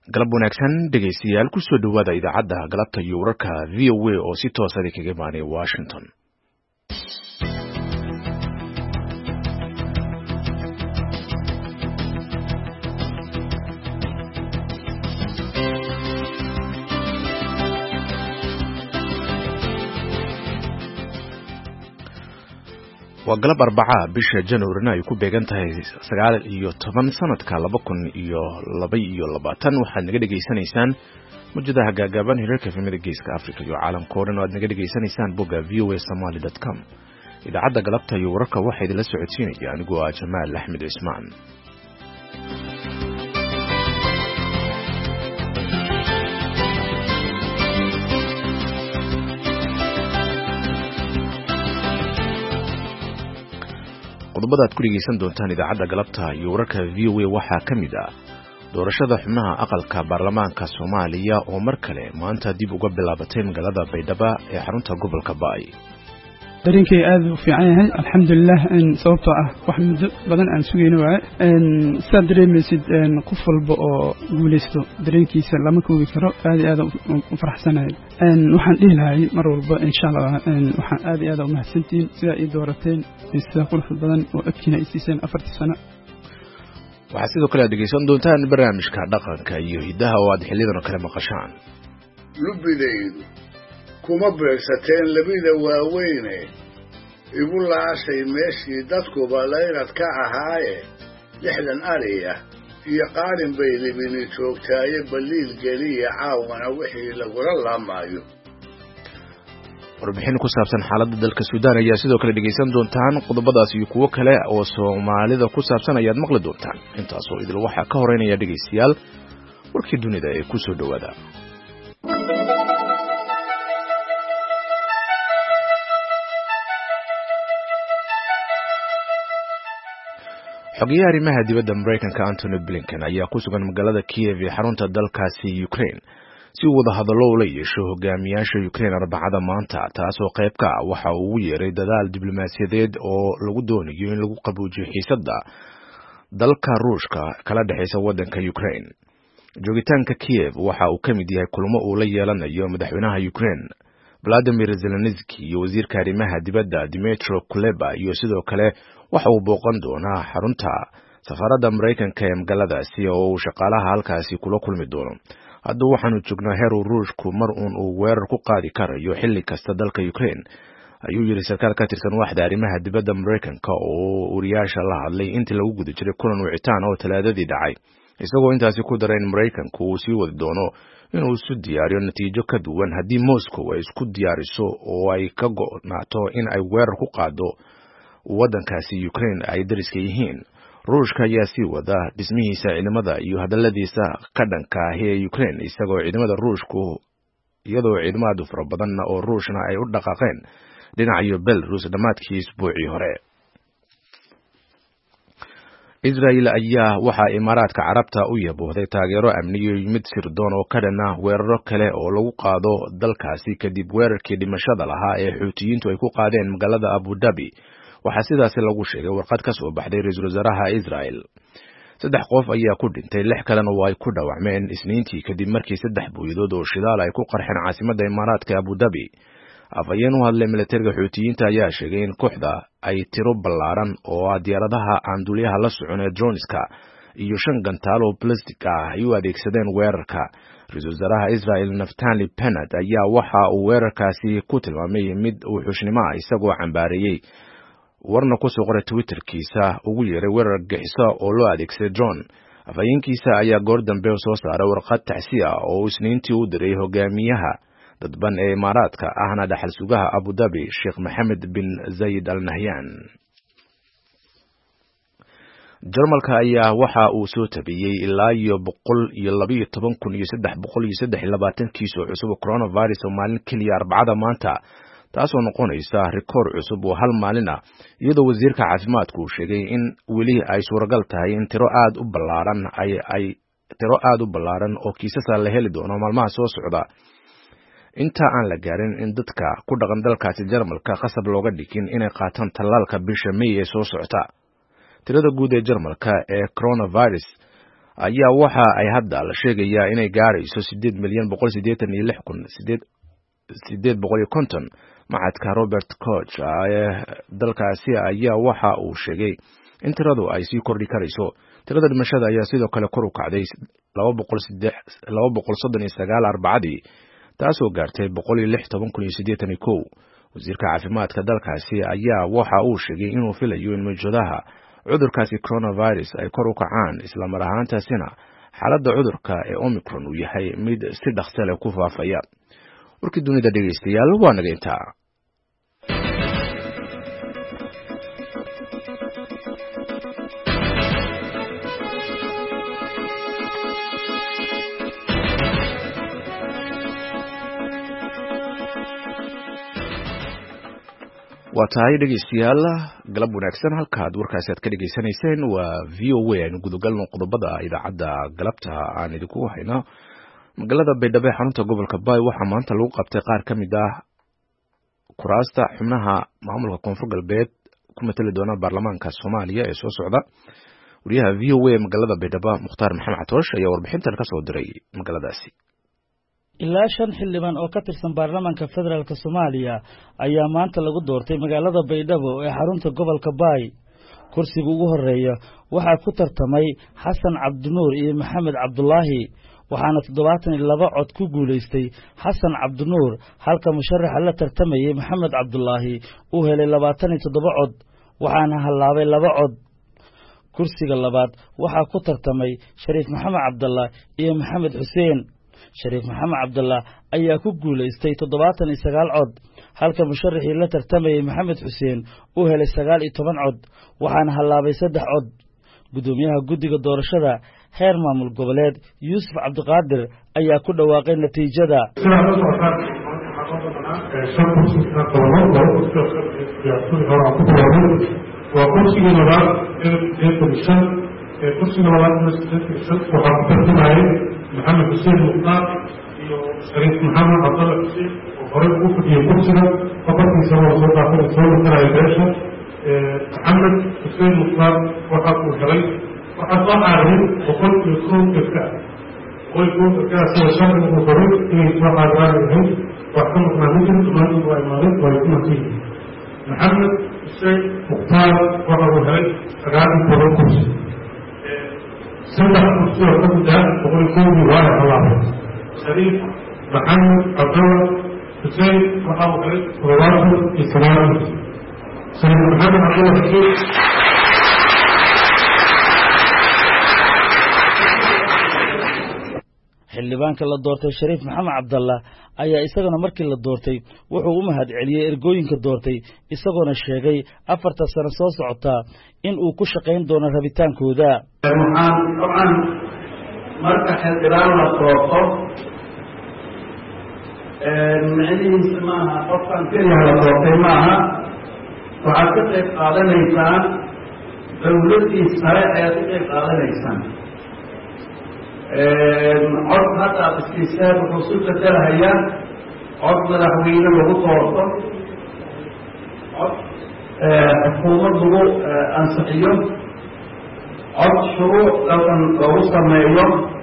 galab wanaagsan dhegaystayaal ku soo dhawaada idaacadda galabta iyo wararka VOA oo si toos ah kaga imaanaya Washington. waa galab Arbaca bisha January ay ku beegan tahay 19 sanadka 2022 waxaad naga dhageysanaysaan mujadaha gaagaaban hirarka efemada geeska Afrika iyo caalamka oo dhan aad naga dhageysanaysaan bogga voasomali.com. idaacadda galabta iyo wararka waxaa idinla socodsiinaya anigoo ah Jamaal Axmed Ismaan. qodobada aad ku dhegeysan doontaan idaacadda galabta iyo wararka VOA waxaa ka mid ah doorashada xubnaha aqalka baarlamaanka Soomaaliya oo mar kale maanta dib uga bilaabatay magaalada Baydhabo ee xarunta gobolka Baay. dareenkay aad u fiican yahay alxamdulillah sababtoo ah wax muddo badan aan sugayno saa dareemaysid qof walba oo guuleysto dareenkiisa lama koobi karo aad iyo aad u faraxsanahay waxaan dhihi lahay mar walba insha Allah waxaan aad iyo aad u mahadsantiin sida ay doorateen sida qurux badan oo adkiina isiiseen 4 sano. waxaa sidoo kale dhegeysan doontaan barnaamijka dhaqanka iyo hidaha oo aad xilidan kale maqashaan. lubidaydu kuma beegsateen labida waaweyne igu laashay meeshii dadkuba layrad ka ahaaye 60 ariya iyo qaarin bay libini joogtaaye baliil geliya caawana wixii lagula laamaayo. warbixin ku saabsan xaaladda dalka Suudaan ayaa sidoo kale dhegeysan doontaan. qodobadaas iyo kuwo kale oo Soomaalida ku saabsan ayaad maqli doontaan. intaas oo idil waxaa ka horeynaya dhegeystayaal warkii dunida ee ku soo dhawaada. xogayaha arrimaha dibadda Mareykanka Antony Blinken ayaa ku sugan magaalada Kiev ee xarunta dalkaasi Ukraine si uu wada hadallo ula yeesho hogaamiyaasha Ukraine Arbacada maanta, taasoo qayb ka ah waxa uu ugu yeeray dadaal diblomaasiyadeed oo lagu doonayo in lagu qaboojiyo xiisadda dalka Ruushka kala dhexeysa waddanka Ukraine. joogitaanka Kiev waxa uu ka mid yahay kulamo uu la yeelanayo madaxweynaha Ukraine Vladimir Zelensky iyo wasiirka arrimaha dibadda Dmytro Kuleba, iyo sidoo kale waxa uu booqan doonaa xarunta safaaradda Mareykanka ee magaaladaasi oo uu shaqaalaha halkaasi kula kulmi doono. hadda waxaanu joognaa heer Ruushku mar uu weerar ku qaadi karayo xilli kasta dalka Ukraine, ayuu yiri sarkaal ka tirsan waaxda arrimaha dibadda Mareykanka oo wariyaasha la hadlay intii lagu guda jiray kulan wicitaan oo Talaadadii dhacay, isagoo intaasi ku daray in Mareykanku uu sii wadi doono inuu isu diyaariyo natiijo ka duwan haddii Moscow ay isku diyaariso oo ay ka go'naato in ay weerar ku qaado waddankaasi Ukraine ay dariska yihiin. Ruushka ayaa sii wada dhismihiisa ciidamada iyo hadalladiisa ka dhanka ah ee Ukraine, isagoo ciidamada Ruushku iyadoo ciidamadu fara badan oo Ruushna ay u dhaqaaqeen dhinaca Belarus dhamaadkii isbuucii hore. Israel ayaa waxa Imaaraadka Carabta u yaboohday taageero amni iyo mid sirdoon oo ka dhan ah weeraro kale oo lagu qaado dalkaasi kadib weerarkii dhimashada lahaa ee Xuutiyiintu ay ku qaadeen magaalada Abu Dhabi. waxaa sidaas lagu sheegay warqad ka soo baxday ra'iisul wasaaraha Israel. 3 qof ayaa ku dhintay, 6 kalena waa ay ku dhaawacmeen Isniintii kadib markii 3 booyadood oo shidaal ay ku qarxeen caasimadda Imaaraadka Abu Dhabi. afhayeen u hadlay militariga Xuutiyiinta ayaa sheegay in kooxda ay tiro ballaaran oo diyaaradaha aan duuliyaha la socon ee droneska iyo 5 gantaal oo plastic ah ay u adeegsadeen weerarka. ra'iisul wasaaraha Israel Naftali Bennett ayaa waxa uu weerarkaasi ku tilmaamay mid uu xushnimo ah, isagoo cambaareeyay warna ku soo qoray Twitterkiisa ugu yeeray weerar gaxiso oo loo adeegsaday drone. afhayeenkiisa ayaa goor dambe soo saaray warqad tacsiya oo Isniintii u diray hogaamiyaha dadban ee Imaaraadka ahna dhaxal sugaha Abu Dhabi Sheikh Mohammed bin Zayed Al Nahyan. Jarmalka ayaa waxa uu soo tabiyay ilaa 112,323 kiis oo cusub coronavirus oo maalin kaliya Arbacada maanta, taasoo noqonaysa rikoor cusub oo hal maalin ah, iyadoo wasiirka caafimaadku uu sheegay in weli ay suuragal tahay in tiro aad u ballaaran oo kiisas la heli doono maalmaha soo socda, inta aan la gaarin in dadka ku dhaqan dalkaasi Jarmalka qasab looga dhigin inay qaataan tallaalka bisha May ee soo socota. tirada guud ee Jarmalka ee coronavirus ayaa waxa ay hadda la sheegayaa inay gaarayso 8,886,850. macadka Robert Koch ee dalkaasi ayaa waxa uu sheegay in tiradu ay sii kordhi karayso. tirada dhimashada ayaa sidoo kale kor u kacday 239 arbacadii, taasoo gaartay 116,081. wasiirka caafimaadka dalkaasi ayaa waxa uu sheegay inuu filayo in mawjadaha cudurkaasi coronavirus ay kor u kacaan, isla mar ahaantaasina xaaladda cudurka ee Omicron uu yahay mid si dhaqso leh ku faafaya. warkii dunida dhegeystayaal waa naga intaa. waa tahay dhegeystayaal galab wanaagsan. halkaad warkaasi aad ka dhegeysanayseen waa VOA. aynu gudagalno qodobada idaacadda galabta aan idinku hayno. magaalada Baydhabo xarunta gobolka Bay waxaa maanta lagu qabtay qaar ka mid ah kuraasta xubnaha maamulka koonfur galbeed ku matali doona baarlamaanka Soomaaliya ee soo socda. wariyaha VOA magaalada Baydhabo Mukhtaar Maxamed Catoosh ayaa warbixintan ka soo diray magaaladaasi. ilaa 5 xildhibaan oo ka tirsan baarlamaanka federaalka Soomaaliya ayaa maanta lagu doortay magaalada Baydhabo ee xarunta gobolka Bay. kursiga ugu horeeya waxaa ku tartamay Xasan Cabdinuur iyo Maxamed Cabdullaahi, waxaana 72 cod ku guuleystay Xasan Cabdinuur, halka musharaxa la tartamayay Maxamed Cabdullaahi uu helay 27 cod, waxaana halaabay 2 cod. kursiga labaad waxaa ku tartamay Shariif Maxamed Cabdullah iyo Maxamed Xuseen. Shariif Maxamed Cabdullah ayaa ku guuleystay 79 cod, halka musharaxii la tartamayay Maxamed Xuseen uu helay 19 cod, waxaana halaabay 3 cod. gudoomiyaha guddiga doorashada heer maamul goboleed Yuusuf Cabdiqaadir ayaa ku dhawaaqay natiijada. محمد حسين مختار شريف محمد عبد الله حسين وفريق وفد يكسر فقط يسوي صوت عقل صوت ترى الباشا محمد حسين مختار وحق وشريف وحصل عليه وقلت يكون كفاء ويكون كفاء سوى شر وفريق يسوى على الهند وحكمت ما نجم تمانين وإمارات ويكون فيه محمد حسين مختار وحق وشريف فقاعد يكون كفاء سنة الصورة كلها تقول كل واحد الله شريف محمد عبد الله حسين محمد علي رواتب إسلام شريف محمد عبد الله حسين xildhibaanka la doortay Shariif Maxamed Cabdullah ayaa isaguna markii la doortay wuxuu u mahad celiyay ergooyinka doortay, isagoona sheegay 4 sano soo socota in uu ku shaqeyn doono rabitaankooda. waxaan marka xildhibaan la doorto macnihiisu maaha qofkan keliya la doortay maaha, waxaad ka qayb qaadanaysaan dowladdii sare ayaad ka qayb qaadanaysaan. cod hadda aad iskiisaan wuxuu su bedelahayaa cod madaxweyne lagu doorto, cod xukuumad lagu ansixiyo, cod shuruuc dalkan lagu sameeyo,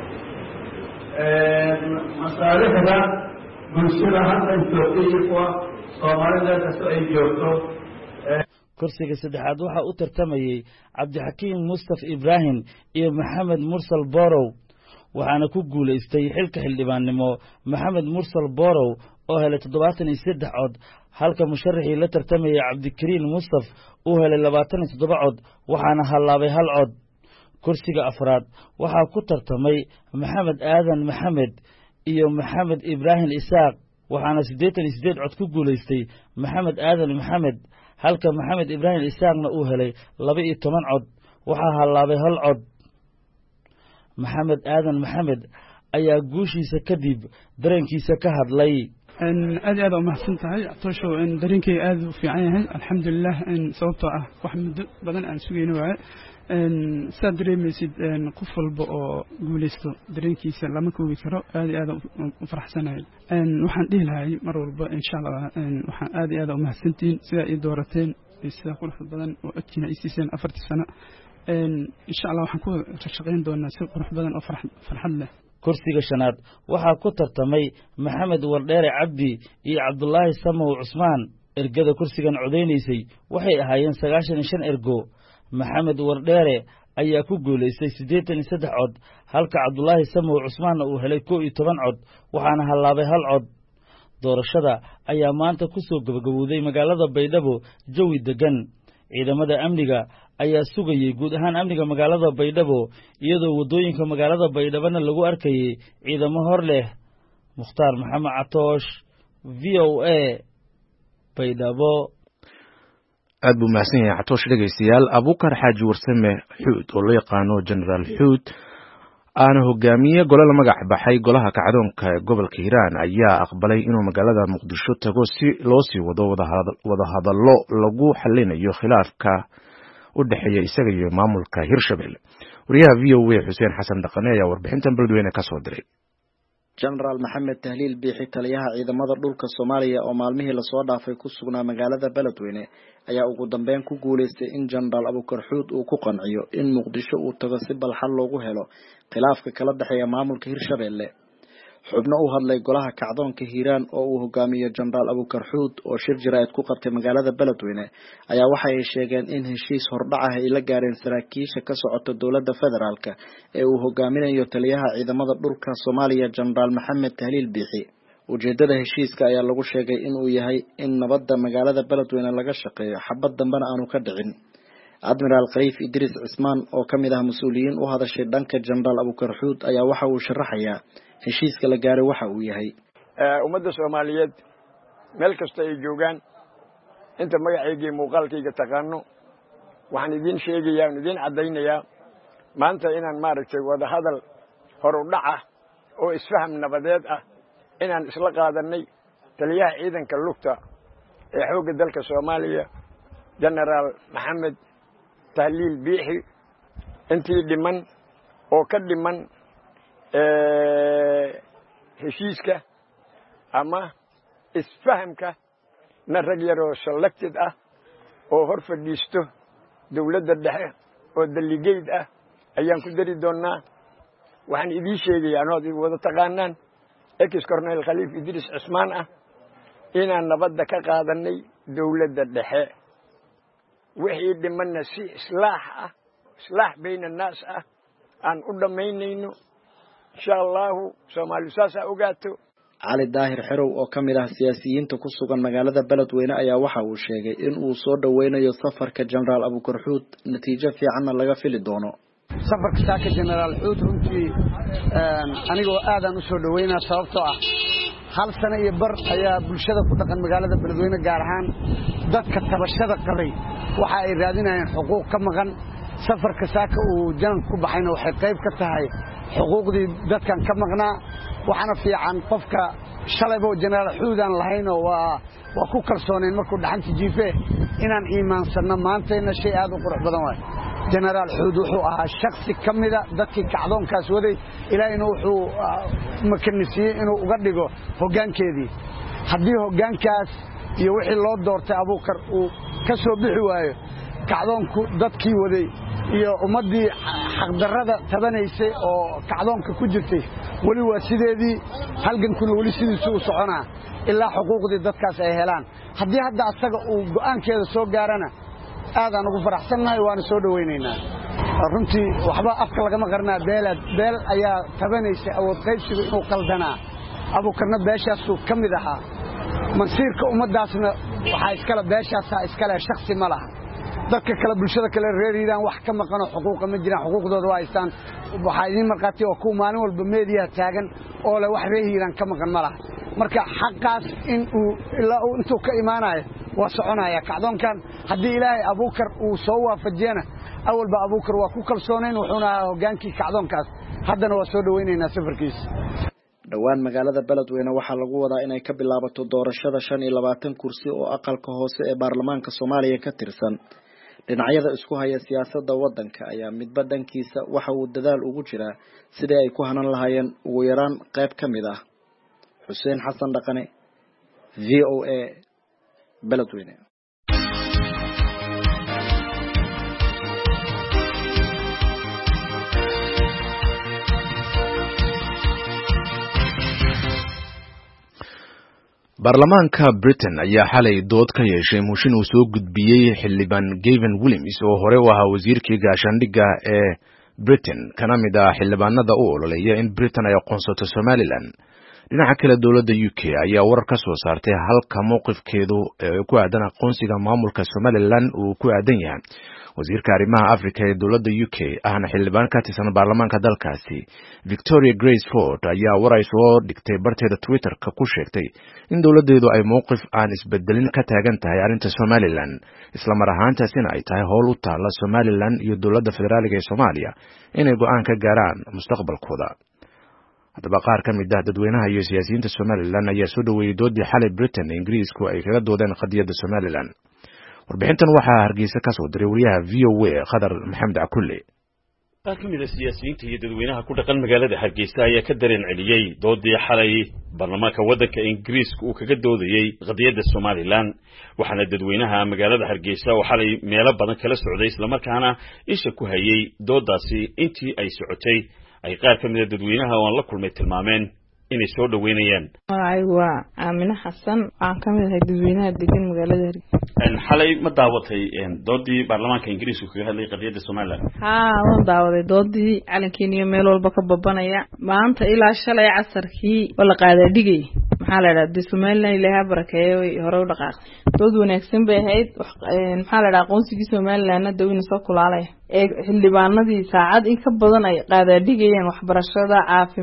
masaalixda bulshada hadda joogta iyo kuwa Soomaalida kasta ay joogto. kursiga saddexaad waxaa u tartamayay Cabdixakiim Mustafa Ibrahim iyo Maxamed Mursal Borow, waxaana ku guuleystay xilka xildhibaannimo Maxamed Mursal Borow oo helay 73 cod, halka musharaxii la tartamayay Cabdikariin Mustafa uu helay 27 cod, waxaana halaabay 1 cod. kursiga afraad waxaa ku tartamay Maxamed Aadan Maxamed iyo Maxamed Ibrahim Isaaq, waxaana 88 cod ku guuleystay Maxamed Aadan Maxamed, halka Maxamed Ibrahim Isaaqna uu helay 12 cod, waxaa halaabay 1 cod. Maxamed Aadan Maxamed ayaa guushiisa kadib dareenkiisa ka hadlay. aad aad u mahadsan tahay Catoosho, dareenkay aad u fiican yahay alxamdulillah, sababtoo ah wax muddo badan aan sugayno waaye. saad dareemaysid qof walba oo guuleysto dareenkiisa lama koobi karo, aad aad u faraxsanahay. waxaan dhihi lahay mar walba insha Allah waxaan aad u mahadsantiin sida ay doorateen sida qurux badan oo adkiina ay siiseen 4 sano. insha Allah waxaan ku shaqeyn doonaa si qurux badan oo farxad leh. kursiga shanaad waxaa ku tartamay Maxamed Wardheere Cabdi iyo Cabdullaahi Samow Cusmaan. ergada kursigan codeysay waxay ahaayeen 95 ergo. Maxamed Wardheere ayaa ku guuleystay 83 cod halka Cabdullaahi Samow Cusmaan uu helay 12 cod waxaana halaabay hal cod. doorashada ayaa maanta ku soo gabagabowday magaalada Baydhabo jawi degan. ciidamada amniga ayaa sugayay guud ahaan amniga magaalada Baydhabo iyadoo wadooyinka magaalada Baydhabana lagu arkayay ciidamo hor leh. Mukhtaar Maxamed Catoosh, VOA, Baydhabo. aad buu mahadsan yahay Catoosh. dhegeystayaal, Abuukar Xaaji Warsame Xuud oo loo yaqaano General Xuud aana hogaamiye gole la magac baxay golaha kacdoonka gobolka Hiiraan ayaa aqbalay inuu magaalada Muqdisho tago si loo sii wado wada hadallo lagu xalinayo khilaafka u dhaxeeya isaga iyo maamulka Hirshabelle. wariyaha VOA Xuseen Xasan Dhaqane ayaa warbixintan Beledweyne ka soo diray. General Maxamed Tahliil Biixi taliyaha ciidamada dhulka Soomaaliya oo maalmihii la soo dhaafay ku sugnaa magaalada Beledweyne ayaa ugu dambeyn ku guuleystay in General Abuukar Xuud uu ku qanciyo in Muqdisho uu tago si balxal loogu helo khilaafka kala dhaxeeya maamulka Hirshabelle. xubno u hadlay golaha kacdoonka Hiiraan oo uu hogaamiyo General Abuukar Xuud oo shir jiraa'id ku qabtay magaalada Beledweyne ayaa waxa ay sheegeen in heshiis hordhac ah ay la gaareen saraakiisha ka socota dowladda federaalka ee uu hogaaminayo taliyaha ciidamada dhulka Soomaaliya General Maxamed Tahliil Biixi. ujeedada heshiiska ayaa lagu sheegay in uu yahay in nabadda magaalada Beledweyne laga shaqeeyo xabad dambana aanu ka dhicin. Admiral Khaliif Idris Cismaan oo kamid ah mas'uuliyiin u hadashay dhanka General Abuukar Xuud ayaa waxa uu sharaxayaa heshiiska la gaaray waxa uu yahay. ummadda Soomaaliyeed meel kasta ay joogaan inta magacayga muuqaalkayga taqaano waxaan idin sheegayaa idin cadeynayaa maanta inaan maaragtay wada hadal hor u dhac ah oo isfaham nabadeed ah inaan isla qaadanay taliyaha ciidanka lugta ee xoogga dalka Soomaaliya General Maxamed Tahliil Biixi intii dhiman oo ka dhiman heshiiska ama isfahamka na rag yaroo selected ah oo hor fadhiisto dowladda dhexe oo daligeyd ah ayaan ku dari doonaa. waxaan idin sheegayaa anood wada taqaanaan ex Colonel Khaliif Idris Cismaan ah inaan nabadda ka qaadanay dowladda dhexe wixii dhimanna si islaax bayna naas ah aan u dhamaynayno insha Allah Soomaali saasa ogaato. Cali Daahir Xerow oo kamid ah siyaasiyiinta ku sugan magaalada Beledweyne ayaa waxa uu sheegay in uu soo dhaweynayo safarka General Abuukar Xuud natiijo fiican laga fili doono. safarka saaka General Xuud runtii anigoo aadan u soo dhaweynaa sababtoo ah hal sano iyo bar ayaa bulshada ku dhaqan magaalada Beledweyne gaar ahaan dadka tabashada qabay waxa ay raadinayaan xuquuq ka maqan. safarka saaka uu janal ku baxayna waxay qayb ka tahay xuquuqdii dadkan ka maqnaa waxaana fiican qofka shalaybo General Xuud aan lahayn oo waa ku kalsooneen markuu dhaxanta jiife inaan iimaansanno maantayna shay aad u qurux badan waay. General Xuud wuxuu ahaa shakhsi kamida dadkii kacdoonkaas waday ilaahayna wuxuu makanisiiyey inuu uga dhigo hoggaankeedii. haddii hoggaankaas iyo wixii loo doortay Abuukar uu ka soo bixi waayo kacdoonku dadkii waday iyo ummadii xaqdarrada tabanaysay oo kacdoonka ku jirtay wali waa sideedii halgankuna wali sidiisu u soconaa ilaa xuquuqdii dadkaas ay helaan. haddii hadda asaga uu go'aankeeda soo gaarana aadaan ugu faraxsannahay waana soo dhaweynaynaa. runtii waxba afka lagama qarnaa beel ayaa tabanaysay awood qaybsiga inuu qaldanaa. Abuukarna beeshaasuu ka mid ahaa masiirka ummadaasna waxaa iskale beeshaasaa iskale shakhsi ma laha. dadka kale bulshada kale reer Hiiraan wax ka maqano xuquuqa ma jiraan xuquuqdooda waa haystaan. waxaa idin marqaati oo ku maalin walba meediya taagan oo la wax reer Hiiraan ka maqan ma laha. marka xaqaas in uu ilaa intuu ka imaanayo waa soconaya kacdoonkan. haddii Ilaahay Abuukar uu soo waafajiyana awalba Abuukar waa ku kalsooneen wuxuuna hogaankii kacdoonkaas haddana waa soo dhaweynaynaa safarkiisa. dhawaan magaalada Beledweyne waxaa lagu wadaa inay ka bilaabato doorashada 25 kursi oo aqalka hoose ee baarlamaanka Soomaaliya ka tirsan. dhinacyada isku haya siyaasadda waddanka ayaa midba dhankiisa waxa uu dadaal ugu jiraa sidii ay ku hanan lahaayeen ugu yaraan qayb ka mid ah. Xuseen Xasan Dhaqane, VOA, Beledweyne. baarlamaanka Britain ayaa xalay dood ka yeeshay mooshin uu soo gudbiyey xildhibaan Gavin Williams oo hore u ahaa wasiirkii gaashaandhigga ee Britain kana mid ah xildhibaanada u ololeeya in Britain ay aqoonsato Somaliland. dhinaca kale dowladda UK ayaa warar ka soo saartay halka mowqifkeedu ku aadan aqoonsiga maamulka Somaliland uu ku aadan yahay. wasiirka arrimaha Afrika ee dowladda UK ahna xildhibaan ka tirsan baarlamaanka dalkaasi Victoria Grace Ford ayaa waray soo dhigtay barteeda Twitter-ka ku sheegtay in dowladdeedu ay mowqif aan isbedelin ka taagan tahay arrinta Somaliland isla mar ahaantaasina ay tahay howl u taala Somaliland iyo dowladda federaaliga ee Soomaaliya inay go'aan ka gaaraan mustaqbalkooda. haddaba qaar ka mid ah dadweynaha iyo siyaasiyiinta Somaliland ayaa soo dhaweeyay doodii xalay Britain iyo Ingiriisku ay kaga doodeen qadiyadda Somaliland. warbixintan waxaa Hargeysa ka soo diray wariyaha VOA Khadar Maxamed Akulle. qaar ka mid ah siyaasiyiinta iyo dadweynaha ku dhaqan magaalada Hargeysa ayaa ka dareen celiyay doodii xalay baarlamaanka waddanka Ingiriiska uu kaga doodayay qadiyadda Somaliland. waxaana dadweynaha magaalada Hargeysa oo xalay meelo badan kala socday isla markaana isha ku hayay doodaasi intii ay socotay ay qaar ka mid ah dadweynaha oo la kulmay tilmaameen inay soo dhaweynayaan. waa Aamina Xasan aan ka mid ahay dadweynaha degan magaalada Hargeysa. xalay ma daawatay doodii baarlamaanka Ingiriiska kaga hadlay qadiyadda Somaliland? waan daawaday doodii calankeena meel walba ka babanaya maanta ilaa shalay casarkii wala qaaday dhigay maxaa la yiraahdaa Somaliland ilaahay barakeeyo hore u dhaqaaq dood wanaagsan bay ahayd maxaa la yiraahdaa aqoonsiga Somaliland dawladda soo kulaalay ee xildhibaanadii saacad in ka badan ay qaaday dhigayeen waxbarashada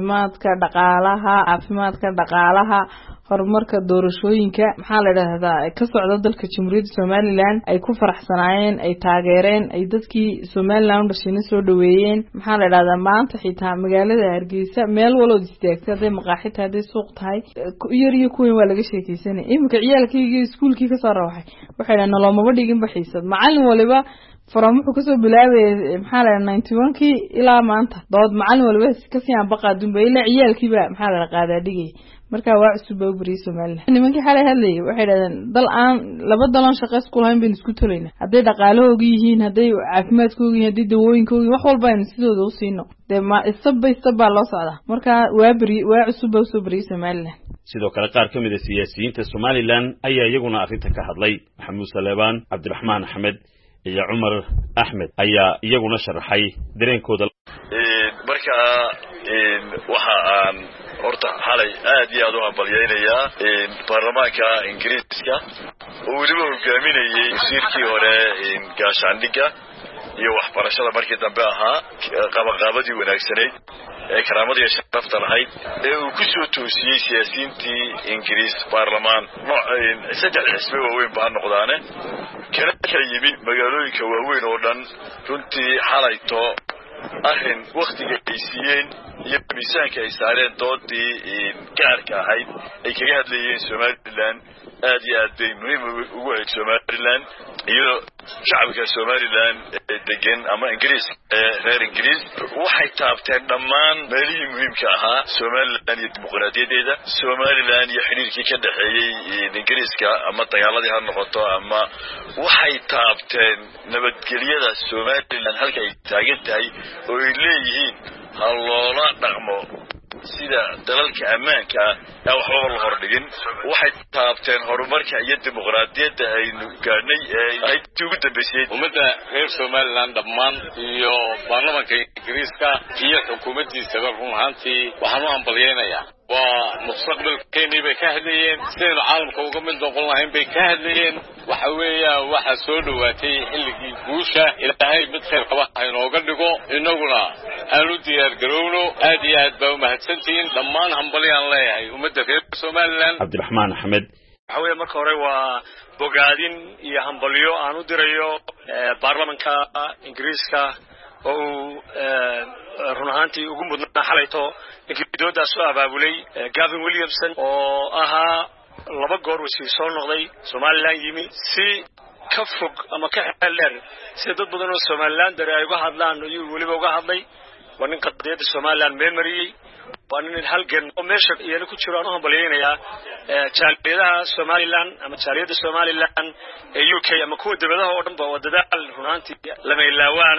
caafimaadka dhaqaalaha horumarka doorashooyinka maxaa la yiraahdaa ka socda dalka Jamhuuriyadda Somaliland ay ku faraxsanaayeen ay taageereen ay dadkii Somaliland dhashina soo dhaweeyeen maxaa la yiraahdaa maanta xitaa magaalada Hargeysa meel walba istaagtay maqaaxid haday suuq tahay yar iyo kuween waa laga sheekaysanay imika ciyaalkayga iskuulkii ka soo rawaxay waxay nolomaba dhigin baxiisad macallin waliba faram wuxuu ka soo bilaabay maxaa la 91kii ilaa maanta dood macallin waliba ka sii aan baqaadun bay ilaa ciyaalkiiba maxaa la qaadaa dhigay marka waa cusub oo bari Somaliland nimankii xalay hadlay waxay yiraahdeen dal aan laba dalan shaqo isku lahayn bin isku tolayna haday dhaqaalahooga yihiin haday caafimaadkooga yihiin haday dawooyinkooga wax walba in sidooda u siino ma isba loo socda marka waa cusub oo soo bari Somaliland. sidoo kale qaar ka mid ah siyaasiyiinta Somaliland ayaa iyaguna arrinta ka hadlay. Maxamuud Saleebaan, Cabdiraxmaan Axmed iyo Cumar Axmed ayaa iyaguna sharaxay dareenkooda. marka waxa aan horta xalay aad iyo aad u hambalyeynaya baarlamaanka Ingiriiska oo waliba hogaaminayay wasiirkii hore gaashaandhigga iyo waxbarashada markii dambe ahaa qabaqaabadii wanaagsaneyd ee karaamadii sharafta lahayd ee uu ku soo toosiyay siyaasiyiintii Ingiriis baarlamaan saddex xisbi waaweyn baa noqdaane kala yimi magaalooyinka waaweyn oo dhan runtii xalayto arrin waqtiga ay siiyeen iyo miisaanka ay saareen doodii gaarka ahayd ay kaga hadlayeen Somaliland aad iyo aad bay muhiim ugu ahayd Somaliland iyo shacabka Somaliland degan ama Ingiriis reer Ingiriis waxay taabteen dhammaan meelihii muhiimka ahaa Somaliland iyo dimuqraadiyadeeda Somaliland iyo xiriirkii ka dhaxeeyay Ingiriiska ama dagaaladii ha noqoto ama waxay taabteen nabadgelyada Somaliland halka ay taagan tahay oo ay leeyihiin haloola dhaqmo sida dalalka ammaanka ah waxba la hordhigin waxay taabteen horumarka iyo dimuqraadiyadda aynu gaadhnay ay ugu dambeysay ummadda reer Somaliland dhammaan iyo baarlamaanka Ingiriiska iyo xukuumaddiisa run ahaantii waxaan u hambalyeynayaa waa mustaqbalkeeni bay ka hadlayeen sidaynu caalamka uga mid noqon lahayn bay ka hadlayeen waxa weeyaan waxa soo dhawaatay xilligii guusha ilaahay mid khayr qaba inooga dhigo inaguna aanu diyaar garowno aad iyo aad baa u mahadsantihiin dhammaan hambalyaan leeyahay ummadda reer Somaliland. Cabdiraxmaan Axmed waxa weeye marka hore waa bogaadin iyo hambalyo aan u dirayo baarlamaanka Ingiriiska oo run ahaantii ugu mudnaa xalayto inkidooda soo abaabulay Gavin Williamson oo ahaa laba goor wasiir soo noqday Somaliland yimi si ka fog ama ka xeel dheer si dad badan oo Somaliland ay uga hadlaan iyo waliba uga hadlay wan qadiyada Somaliland memory wan halgan oo meesha iyana ku jiraan oo hambalyeynaya jaaliyadaha Somaliland ama jaaliyada Somaliland ee UK ama kuwa dibadaha oo dhan ba wadada run ahaantii lama ilaawana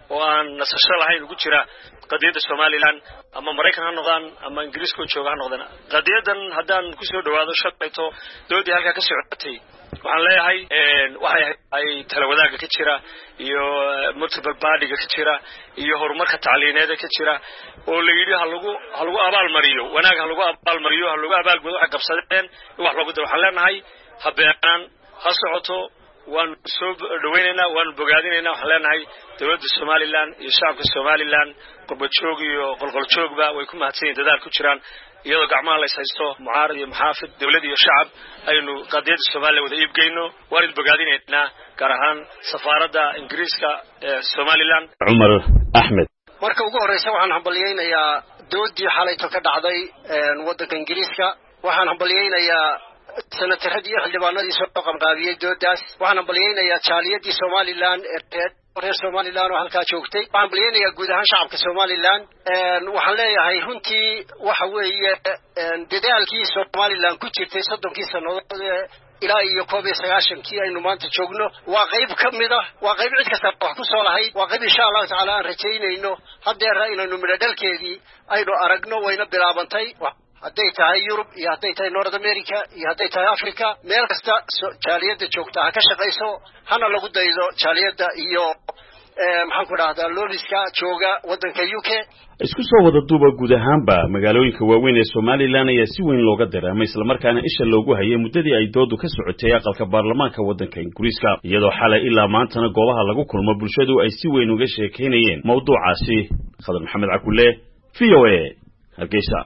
oo aan nasasho lahayn ugu jira qadiyadda Somaliland ama Mareykan ha noqdaan ama Ingiriiska jooga ha noqdaan qadiyadan haddaan ku soo dhawaado shaqayto doodii halka ka socotay waxaan leeyahay waxay ay tala wadaaga ka jira iyo multiple bodiga ka jira iyo horumarka tacliineed ka jira oo la yiri ha lagu abaal mariyo wanaag ha lagu abaal mariyo ha lagu abaal gudo waxa qabsadeen wax lagu daro waxaan leenahay habeenan ha socoto waan soo dhaweynayna waan bogaadinayna waxaan leenahay dawladda Somaliland iyo shacabka Somaliland qurbajoog iyo qolqoljoogba way ku mahadsan dadaal ku jiraan iyadoo gacmaha la haysto mucaarad iyo maxaafid dawlad iyo shacab aynu qadiyadda Soomaaliya wada iibgeyno waan bogaadinayna gaar ahaan safaaradda Ingiriiska ee Somaliland Umar Ahmed marka ugu horeysa waxaan hambaliyeynayaa doodii xalayto ka dhacday waddanka Ingiriiska waxaan hambaliyeynayaa sanadkii xildhibaanadii soo qabanqaabiyay doodaas waxaan hambaliyeynayaa jaaliyadii Somaliland reer Somaliland oo halka joogtay waxaan hambaliyeynayaa guud ahaan shacabka Somaliland waxaan leeyahay runtii waxa weeye dadaalkii Somaliland ku jirtay 30 sanadood ilaa iyo 19 aynu maanta joogno waa qayb kamid ah waa qayb cid kasta wax ku soo lahayd waa qayb insha Allah taala aan rajaynayno haddii raayinaynu midhadalkeedii aynu aragno wayna bilaabantay hadday tahay Europe iyo hadday tahay North America iyo hadday tahay Africa meel kasta jaaliyada joogta ha ka shaqeyso hana lagu daydo jaaliyada iyo maxaan ku dhahdaa looliska jooga waddanka UK isku soo wada duuba guud ahaanba magaalooyinka waaweyn ee Somaliland ayaa si weyn looga dareemay isla markaana isha loogu hayay muddadii ay doodu ka socotay aqalka baarlamaanka waddanka Ingiriiska iyadoo xalay ilaa maantana goobaha lagu kulmo bulshadu ay si weyn uga sheekeynayeen mawduucaasi Khadar Maxamed Cakulle VOA Hargeysa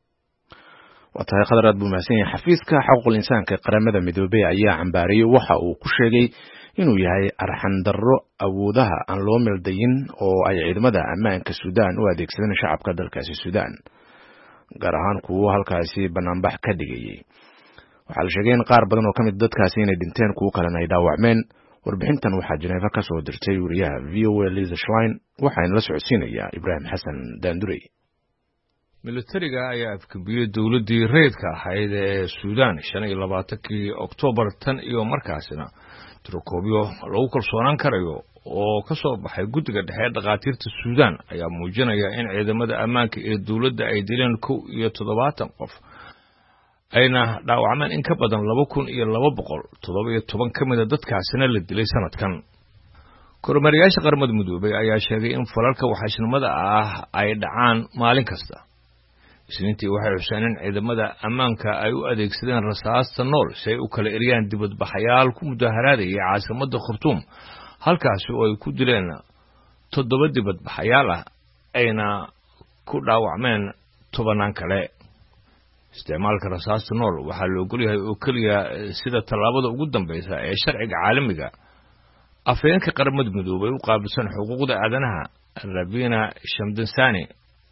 watahay Khadar aad buu mahadsan yahay xafiiska xuquuqul insaanka qaramada midoobay ayaa cambaariyay waxa uu ku sheegay inuu yahay arxan darro awoodaha aan loo meeldayin oo ay ciidamada ammaanka Suudaan u adeegsadeen shacabka dalkaasi Suudaan gaar ahaan kuwa halkaasi banaanbax ka dhigayay waxa la sheegay in qaar badan oo kamid dadkaasi inay dhinteen kuwa kalena ay dhaawacmeen warbixintan waxaa Geneva ka soo dirtay wariyaha VOA Lisa Schlein waxaana la socodsiinaya Ibrahim Xasan Daandurey militariga ayaa afkabiyay dawladii reedka ahayd ee Suudaan 25 Oktoobar tan iyo markaasina turkoobyo lagu kalsoonaan karayo oo ka soo baxay guddiga dhexe dhaqaatiirta Suudaan ayaa muujinaya in ciidamada ammaanka ee dawladda ay dileen 17 qof ayna dhaawacmeen in ka badan 2217 kamid ah dadkaasina la dilay sanadkan kormeerayaasha qaramada midoobay ayaa sheegay in falalka waxashnimada ah ay dhacaan maalin kasta isniintii waxay xuseeneen ciidamada ammaanka ay u adeegsadeen rasaasta nool si ay u kala eriyaan dibadbaxayaal ku mudaharaadayay caasimadda Khartoum halkaas oo ay ku dileen 7 dibadbaxayaal ah ayna ku dhaawacmeen 10 kale isticmaalka rasaasta nool waxaa loo ogolyahay oo kaliya sida tallaabada ugu dambaysa ee sharciga caalamiga afhayeenka qaramada midoobay u qaabilsan xuquuqda aadanaha Rabina Shamdasani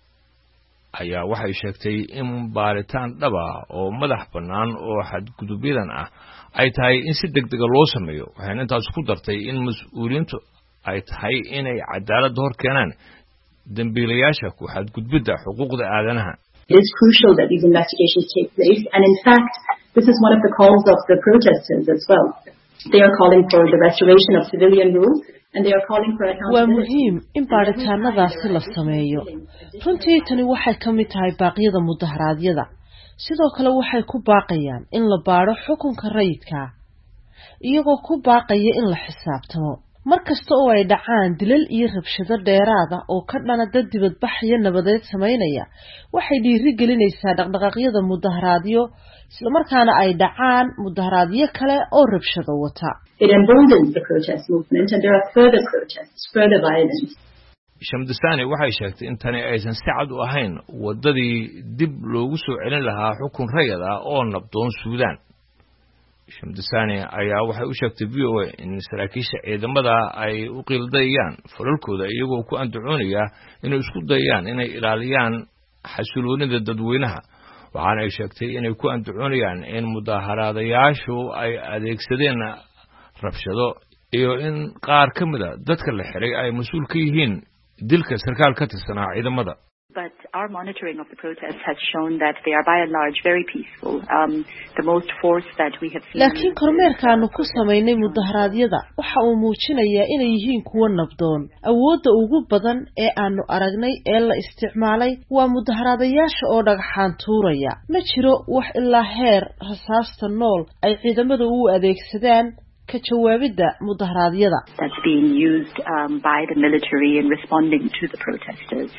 ayaa waxay sheegtay in baaritaan dhaba oo madax bannaan oo xadgudubyadan ah ay tahay in si degdeg ah loo sameeyo waxayna intaas ku dartay in mas'uuliyiintu ay tahay inay cadaalad hor keenaan dambiilayaasha ku xadgudbida xuquuqda aadanaha It is crucial that these investigations take place and in fact this is one of the calls of the protesters as well. They are calling for the restoration of civilian rule. waa muhiim in baaritaanadaasi la sameeyo runtii tani waxay ka mid tahay baaqyada mudaharaadyada sidoo kale waxay ku baaqayaan in la baaro xukunka rayidka iyagoo ku baaqaya in la xisaabtamo markasta oo ay dhacaan dilal iyo rabshado dheeraad ah oo ka dhana dad dibadbaxaya nabadeed sameynaya waxay dhiiri gelinaysaa dhaqdhaqaaqyada mudaharaadyo isla markaana ay dhacaan mudaharaadyo kale oo rabshado wata It emboldens the protest movement and there are further protests, further violence. Shamdasani waxay sheegtay in tani aysan si cad u ahayn wadadii dib loogu soo celin lahaa xukun rayid ah oo nabdoon Suudaan. Shamdasani ayaa waxay u sheegtay VOA in saraakiisha ciidamada ay u qiildayaan falalkooda iyagoo ku andacoonaya inay isku dayaan inay ilaaliyaan xasiloonida dadweynaha waxaana ay sheegtay inay ku andacoonayaan in mudaharaadayaashu ay adeegsadeen rabshado iyo in qaar ka mid ah dadka la xiray ay mas'uul ka yihiin dilka sarkaal ka tirsanaa ciidamada But our monitoring of the protests has shown that they are by and large very peaceful. The most force that we have seen. laakiin kormeerkaanu ku sameynay mudaharaadyada waxa uu muujinayaa inay yihiin kuwa nabdoon. Awoodda ugu badan ee aanu aragnay ee la isticmaalay waa mudaharaadayaasha oo dhagxaan tuuraya. Ma jiro wax ilaa heer rasaasta nool ay ciidamadu u adeegsadaan ka jawaabida mudaharaadyada. That's being used by the military in responding to the protesters.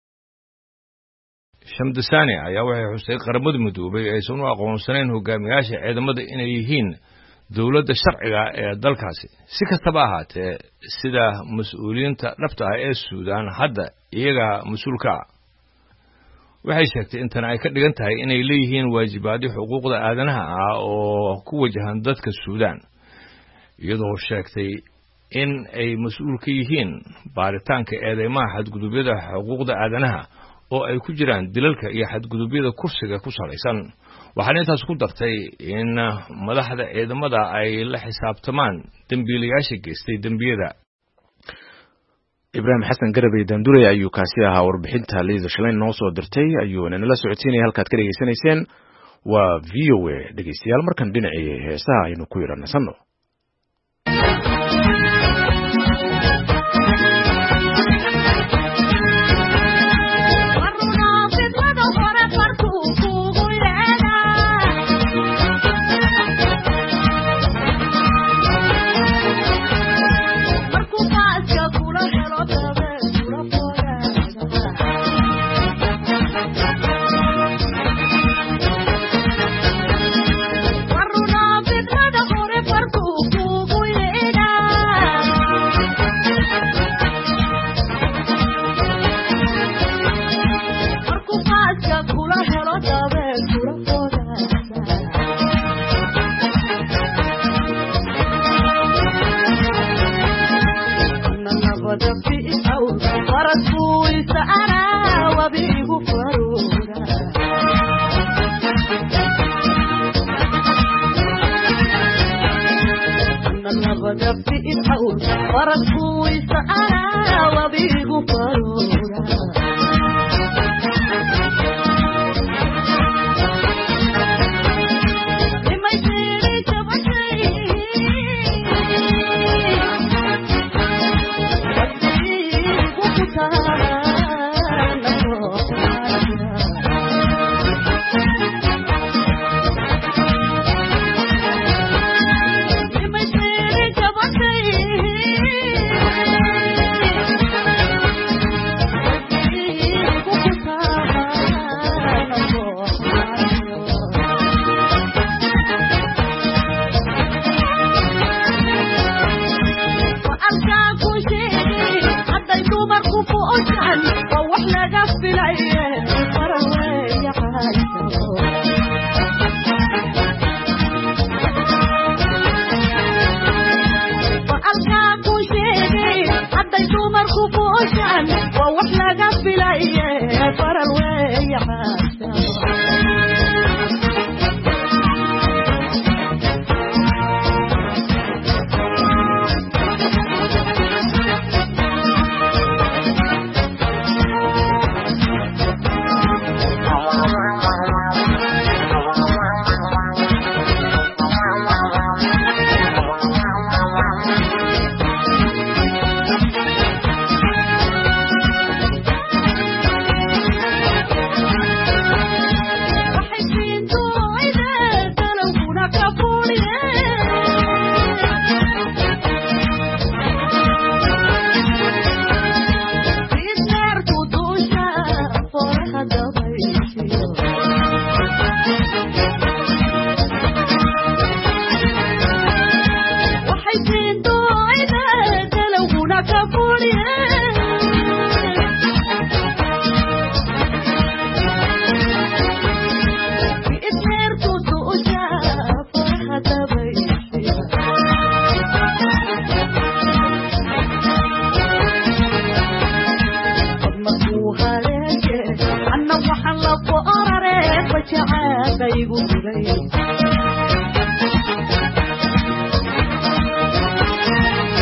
Shamdasani ayaa waxay xusay qaramada midoobay aysan u aqoonsanayn hogaamiyaasha ciidamada inay yihiin dawladda sharciga ee dalkaasi. Si kastaba ahaatee, sida mas'uuliyiinta dhabta ah ee Suudaan hadda iyaga mas'uulka ah, waxay sheegtay in tan ay ka dhigan tahay inay leeyihiin waajibaadyo xuquuqda aadanaha ah oo ku wajahan dadka Suudaan, iyadoo sheegtay in ay mas'uul ka yihiin baaritaanka eedeymaha xadgudubyada xuquuqda aadanaha oo ay ku jiraan dilalka iyo xadgudubyada kursiga ku salaysan. waxaan intaas ku dartay in madaxda ciidamada ay la xisaabtamaan dambiilayaasha geystay dambiyada. Ibrahim Xasan Garabay Dandure ayuu kaasi ahaa warbixinta Liisa Shaleyn noo soo dirtay ayuuna nala socodsiinaya halkaad ka dhageysanayseen waa VOA. dhegeystayaal markan dhinacii heesaha aynu ku yidhanasano.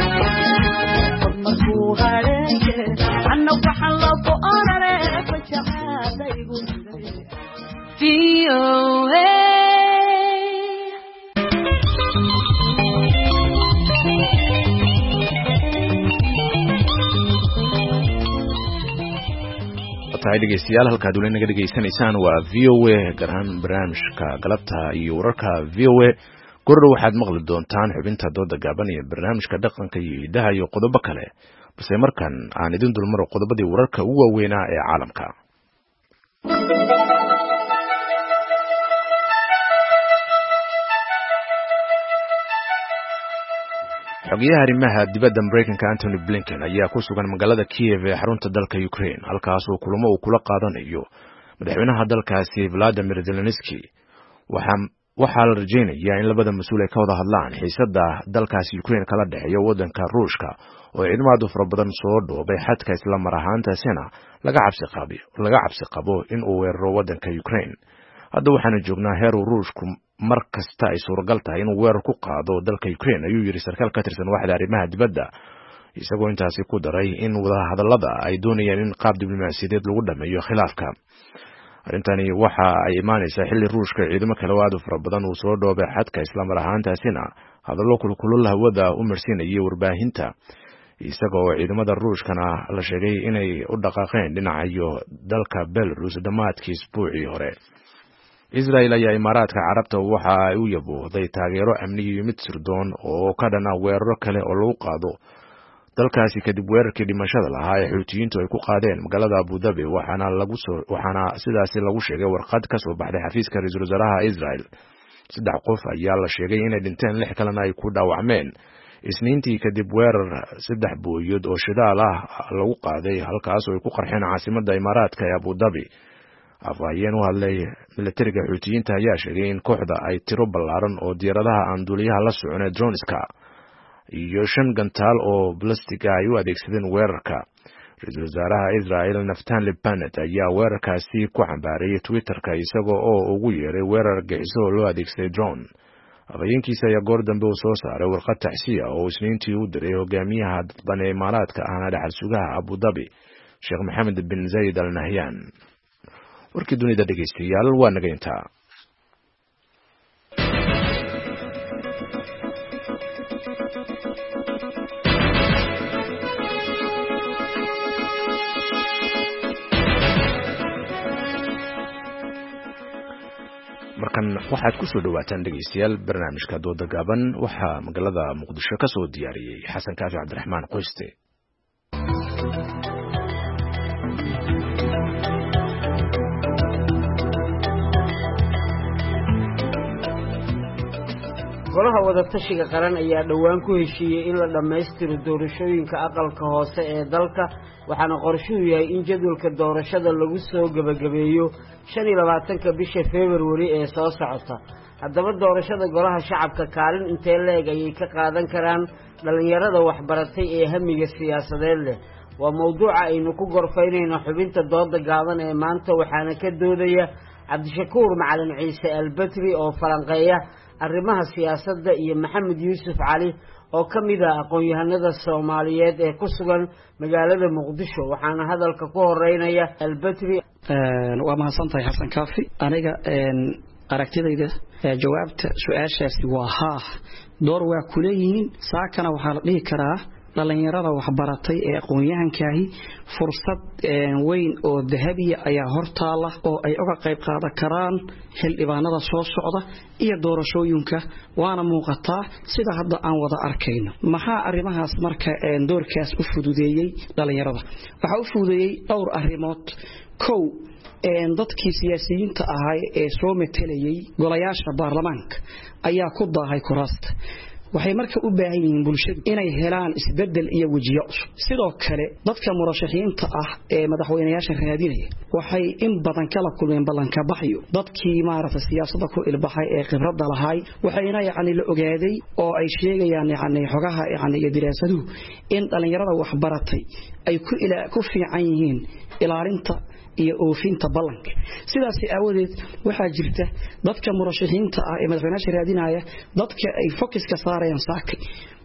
I'm not dhegeystayaal halkaad weli naga dhegeysanaysaan waa VOA gaar ahaan barnaamijka galabta iyo wararka VOA gordhow waxaad maqli doontaan xubinta dooda gaaban iyo barnaamijka dhaqanka iyo hidaha iyo qodobo kale balse markan aan idin dulmaro qodobadii wararka ugu waaweynaa ee caalamka. xogayaha arrimaha dibadda Mareykanka Antony Blinken ayaa ku sugan magaalada Kiev ee xarunta dalka Ukraine halkaas oo kulamo uu kula qaadanayo madaxweynaha dalkaasi Vladimir Zelensky. waxaa la rajeynayaa in labada mas'uul ay ka wada hadlaan xiisadda dalkaasi Ukraine kala dhaxeeya waddanka Ruushka oo ciidamada fara badan soo dhoobay xadka isla mar ahaantaasina laga cabsi qabo in uu weeraro waddanka Ukraine. hadda waxaanu joognaa heer Ruushku mar kasta ay suuragal tahay inuu weerar ku qaado dalka Ukraine ayuu yiri sarkaal ka tirsan waaxda arrimaha dibadda isagoo intaasi ku daray in wadahadallada ay doonayaan in qaab diblomaasiyadeed lagu dhameeyo khilaafka. arrintani waxa ay imaanaysaa xilli Ruushka ciidamo kale oo aad u fara badan uu soo dhoobay xadka isla mar ahaantaasina hadallo kulkulul hawada u marsiinayay warbaahinta isagoo ciidamada Ruushkana la sheegay inay u dhaqaaqeen dhinaca dalka Belarus dhammaadkii isbuucii hore. Israel ayaa Imaaraadka Carabta waxa ay u yaboohday taageero amni iyo mid sirdoon oo ka dhan ah weeraro kale oo lagu qaado dalkaasi kadib weerarkii dhimashada lahaa ee Xuutiyiintu ay ku qaadeen magaalada Abu Dhabi waxaana sidaasi lagu sheegay warqad ka soo baxday xafiiska ra'iisul wasaaraha Israel. 3 qof ayaa la sheegay inay dhinteen 6 kalena ay ku dhaawacmeen isniintii kadib weerar 3 booyad oo shidaal ah lagu qaaday halkaas oo ay ku qarxeen caasimadda Imaaraadka ee Abu Dhabi. afhayeen u hadlay militariga Xuutiyiinta ayaa sheegay in kooxda ay tiro ballaaran oo diyaaradaha aan duuliyaha la socon ee droneska iyo 5 gantaal oo balastiga ay u adeegsadeen weerarka. ra'iisul wasaaraha Israel Naftali Bennett ayaa weerarkaasi ku xambaaray Twitterka isagoo oo ugu yeeray weerar gaxiso oo loo adeegsaday drone. afhayeenkiisa ayaa goor dambe u soo saaray warqad taxsiya oo isniintii u diray hogaamiyaha dadban ee Imaaraadka ahna dhaxal sugaha Abu Dhabi Sheikh Mohammed bin Zayed Al Nahyan. warkii dunida dhegeystayaal waa naga intaa. markan waxaad ku soo dhawaataan dhegeystayaal barnaamijka dooda gaaban waxaa magaalada Muqdisho ka soo diyaariyay Xasan Kaafi Cabdiraxmaan Qoyste. golaha wadatashiga qaran ayaa dhowaan ku heshiiyey in la dhammaystiro doorashooyinka aqalka hoose ee dalka waxaana qorshuhu yahay in jadwalka doorashada lagu soo gabagabeeyo 25 bisha February ee soo socota. haddaba doorashada golaha shacabka kaalin intee leeg ayay ka qaadan karaan dhalinyarada waxbaratay ee hamiga siyaasadeed leh waa mawduuca aynu ku gorfaynayno xubinta dooda gaaban ee maanta waxaana ka doodaya Cabdishakuur Macalin Ciise Albatri oo falanqeeya arrimaha siyaasadda iyo Maxamed Yuusuf Cali oo kamid ah aqoon-yahanada Soomaaliyeed ee ku sugan magaalada Muqdisho waxaana hadalka ku horeynaya Albatri. waa mahadsantahay Xasan Kaafi aniga aragtidayda jawaabta su'aashaasi waa haa door waa ku leeyihiin saakana waxaa la dhihi karaa dhalinyarada waxbaratay ee aqoon-yahankaahi fursad weyn oo dahabiya ayaa hortaala oo ay uga qayb qaadan karaan xildhibaanada soo socda iyo doorashooyinka waana muuqataa sida hadda aan wada arkayno. maxaa arrimahaas marka doorkaas u fududeeyay dhalinyarada? waxa u fududeeyay dhowr arrimood. kow dadkii siyaasiyiinta ahaa ee soo metelayay golayaasha baarlamaanka ayaa ku daahay kuraasta waxay marka u baahan yihiin bulshada inay helaan isbedel iyo wajiyo cusub. sidoo kale dadka murashaxiinta ah ee madaxweynayaasha raadinaya waxay in badan kala kulmeen ballanka baxyo dadkii maaragtay siyaasadda ku ilbaxay ee khibradda lahaay waxayna la ogaaday oo ay sheegayaan xogaha iyo diraasaduhu in dhalinyarada waxbaratay ay ku fiican yihiin ilaalinta iyo oofinta ballanka. sidaas aawadeed waxaa jirta dadka murashaxiinta ah ee madaxweynaha raadinaya dadka ay focus ka saarayaan saakay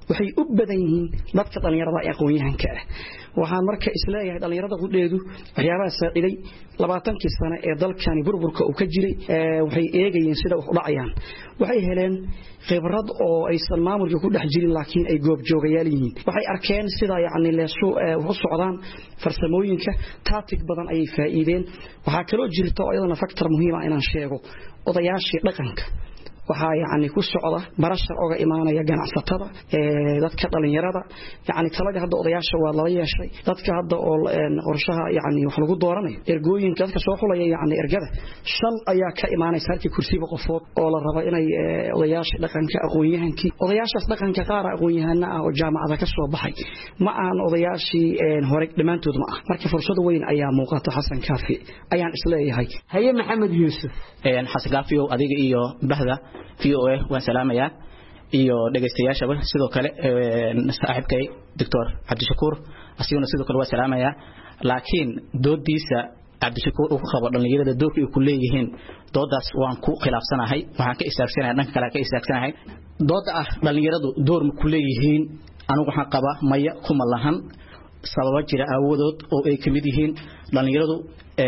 waxay u badan yihiin dadka dhalinyarada ee aqoon-yahanka ah waxaan marka isleeyahay dhalinyarada qudheedu waxyaabaha saaciday 20 sano ee dalkani burburka uu ka jiray waxay eegayeen sida wax u dhacayaan waxay heleen khibrad oo aysan maamulka ku dhex jirin laakiin ay goob joogayaal yihiin waxay arkeen sida yacni leeso u socdaan farsamooyinka tactic badan ay faa'iideen waxa kale oo jirto iyadana factor muhiim ah inaan sheego odayaashii dhaqanka waxa yacni ku socda barashar oga imaanaya ganacsatada dadka dhalinyarada yacni talaga hadda odayaasha waa la yeeshay dadka hadda oo qorshaha yacni wax lagu dooranayo ergooyinka dadka soo xulaya yacni ergada shal ayaa ka imaanaysa halkii kursiga qofood oo la rabo inay odayaasha dhaqanka aqoon-yahankii odayaashaas dhaqanka qaar aqoon-yahana ah oo jaamacada ka soo baxay ma aan odayaashii hore dhamaantood ma ah marka fursad weyn ayaa muuqata Xasan Kaafi ayaan isleeyahay haye maxamed yuusuf Xasan Kaafi oo adiga iyo bahda VOA waan salaamayaa iyo dhageystayaashaba sidoo kale saaxiibkay Dr. Cabdishakuur asiguna sidoo kale waan salaamayaa laakiin doodiisa Cabdishakuur uu qabo dhalinyarada doorka ay ku leeyihiin doodaas waan ku khilaafsanahay waxaan ka istaagsanahay dhanka kale ka istaagsanahay dooda ah dhalinyaradu door ma ku leeyihiin anigu waxaan qaba maya kuma lahan sabab jira awoodood oo ay kamid yihiin dhalinyaradu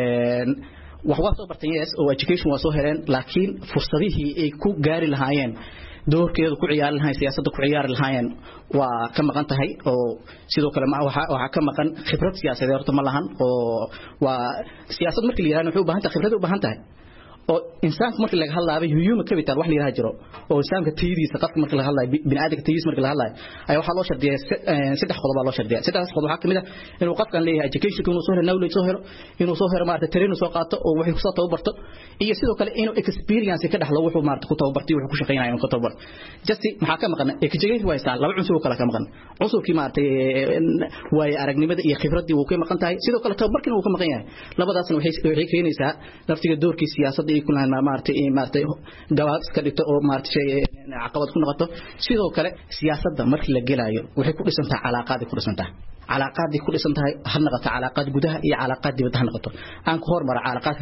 wax waa soo bartay oo education waa soo heleen laakiin fursadihii ay ku gaari lahaayeen doorkeedu ku ciyaar lahayn siyaasadda ku ciyaar lahaayeen waa ka maqan tahay oo sidoo kale waxa ka maqan khibrad siyaasadeed horta ma lahan oo waa siyaasad markii la yiraahdo wuxuu u baahan tahay khibrad u baahan tahay oo insaanka markii laga hadlayo human capital wax la yiraahdo jiro oo insaanka tayadiisa qofka markii laga hadlayo bini'aadamka tayadiisa markii laga hadlayo ayaa waxa loo shardiyaa saddex qodob loo shardiyaa saddexdaas qodob waxa kamid ah inuu qofkan leeyahay education inuu soo helo knowledge soo helo inuu soo helo maarta train soo qaato oo wixii ku soo tababarto iyo sidoo kale inuu experience ka dhaxlo wuxuu maarta ku tababartay wuxuu ku shaqeynaayo inuu ka tababar justi maxaa ka maqan education way saal laba cunsur kala ka maqan cunsurkii maarta way aragnimada iyo khibradii uu ka maqan tahay sidoo kale tababarkina uu ka maqan yahay labadaasna waxay keenaysaa naftiga doorkii siyaasadda ay ku lahayn maartay gawaad iska dhigto oo maartay caqabad ku noqoto sidoo kale siyaasadda markii la gelayo waxay ku dhisantaa calaaqaad ku dhisantaa calaaqaad ku dhisantahay ha noqoto calaaqaad gudaha iyo calaaqaad dibadda ha noqoto aan ku hormaro calaaqaadka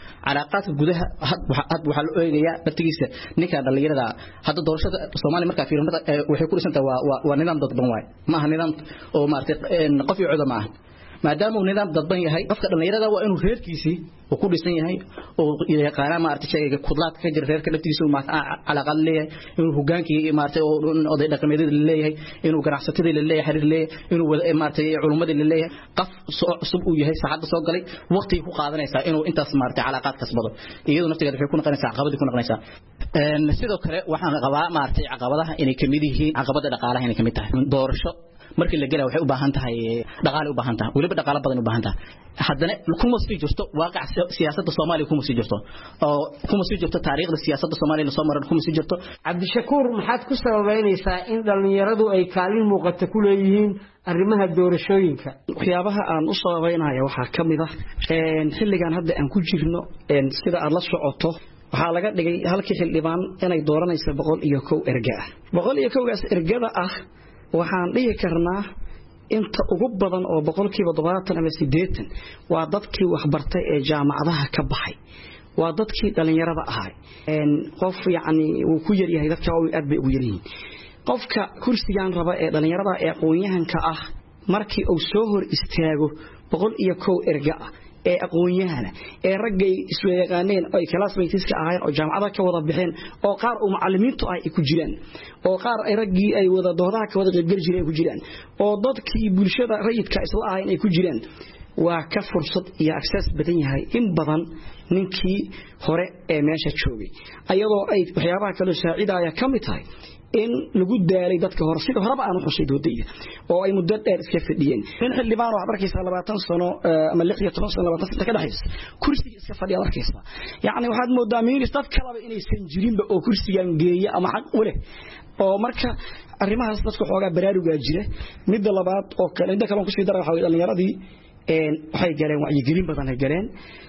gudaha waxa la eegayaa naftigiisa ninka dhalinyarada hadda doorashada Soomaaliya marka fiirinada waxay ku dhisantaa waa nidaam dadban waay ma aha nidaam oo maartay qof iyo cod ma aha maadaama uu nidaam dadban yahay qofka dhalinyarada waa inuu reerkiisii uu ku dhisan yahay oo yaqaan maartay shayga kudlaad ka jira reerka laftiisa ma calaaqad leeyahay inuu hogaankii maartay oo oday dhaqameedada leeyahay inuu ganacsatada leeyahay xiriir leeyahay inuu maartay culimada leeyahay qof cusub uu yahay saacada soo galay waqti ku qaadanaysa inuu intaas maartay calaaqad kasbado iyadoo naftigeeda waxay ku noqonaysaa caqabad ku noqonaysaa sidoo kale waxaan qabaa maartay caqabadaha inay kamid yihiin caqabada dhaqaalaha inay kamid tahay doorasho markii la galay waxay u baahan tahay dhaqaale u baahan tahay waliba dhaqaale badan u baahan tahay haddana kuma sii jirto waaqac siyaasadda Soomaaliya kuma sii jirto oo kuma sii jirto taariikhda siyaasadda Soomaaliya soo maran kuma sii jirto Cabdishakuur maxaad ku sababeynaysaa in dhalinyaradu ay kaalin muuqata ku leeyihiin arrimaha doorashooyinka waxyaabaha aan u sababeynayo waxa kamid ah xilligan hadda aan ku jirno sida aad la socoto waxa laga dhigay halkii xildhibaan inay dooranayso 101 erga ah 101gaas ergada ah waxaan dhihi karnaa inta ugu badan oo 70% ama 80 waa dadkii wax bartay ee jaamacadaha ka baxay waa dadkii dhalinyarada ahaa qof yacni uu ku yar yahay dadka oo aad bay ugu yar yihiin qofka kursigan raba ee dhalinyarada ee aqoon-yahanka ah markii uu soo hor istaago 101 erga ah ee aqoon-yahana ee ragay isla yaqaaneen oo classmates ka ahaayeen oo jaamacada ka wada bixeen oo qaar uu macallimiintu ay ku jiraan oo qaar ay ragii ay wada doodaha ka wada qayb jireen ku jiraan oo dadkii bulshada rayidka isla ahaayeen ay ku jiraan waa ka fursad iyo access badan yahay in badan ninkii hore ee meesha joogay ayadoo ay waxyaabaha kale saacidaya kamid tahay in lagu daalay dadka hore sida horeba aan u xusay doodayda oo ay muddo dheer iska fadhiyeen in xildhibaan wax barkiisa 20 sano ama 16 sano 20 sano ka dhaxaysa kursiga iska fadhiya markiisa yaani waxaad moodaa miinis dad kale inaysan jirinba oo kursigan geeya ama xaq u leh oo marka arrimahaas dadku xoogaa baraaruga jira mid labaad oo kale inta kale ku sii daray waxa dhalinyaradii waxay galeen wacyigelin badan ay galeen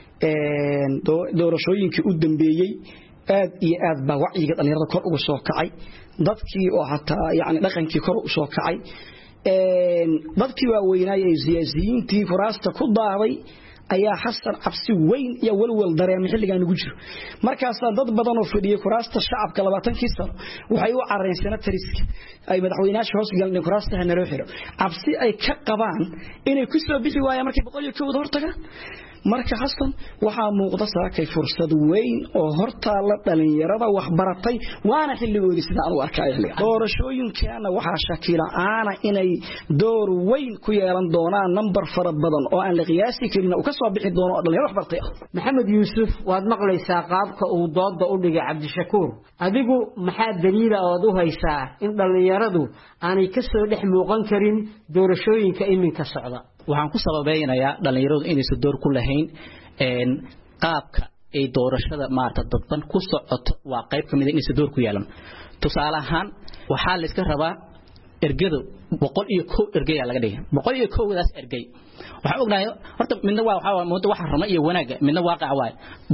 doorashooyinkii u dambeeyay aad iyo aad baa wacyiga dhalinyarada kor uga soo kacay dadkii oo hataa yaani dhaqankii kor u soo kacay dadkii waa weynaayay siyaasiyiintii furaasta ku daaday ayaa xasan cabsi weyn iyo walwal dareemay xilligan ugu jiro markaas dad badan oo fadhiyo kuraasta shacabka 20 sano waxay u careen senatariska ay madaxweynaha hoos galnay kuraasta hanaro xiro cabsi ay ka qabaan inay ku soo bixi waayaan markay 100 hortagaan marka xasan waxa muuqda saakay fursad weyn oo hortaala dhalinyarada wax baratay waana xilligoodii sida aan u arkay doorashooyinkaana waxa shakila aana inay door weyn ku yeelan doonaan number fara badan oo aan la qiyaasi karin oo ka soo bixi doono dhalinyaro wax bartay maxamed yuusuf waad maqlaysaa qaabka uu dooda u dhigay Cabdishakuur adigu maxaa daliil ah oo u haysaa in dhalinyaradu aanay ka soo dhex muuqan karin doorashooyinka iminka socda waxaan ku sababeynayaa dhalinyaradu inay soo door ku lahayn qaabka ay doorashada maarta dadban ku socoto waa qayb kamid ah inay soo door ku yeelan tusaale ahaan waxa la iska rabaa ergado 101 ergay laga dhigay 101 daas ergay waxa ognahay horta midna waxa moodo waxa rama iyo wanaaga midna waaqac waay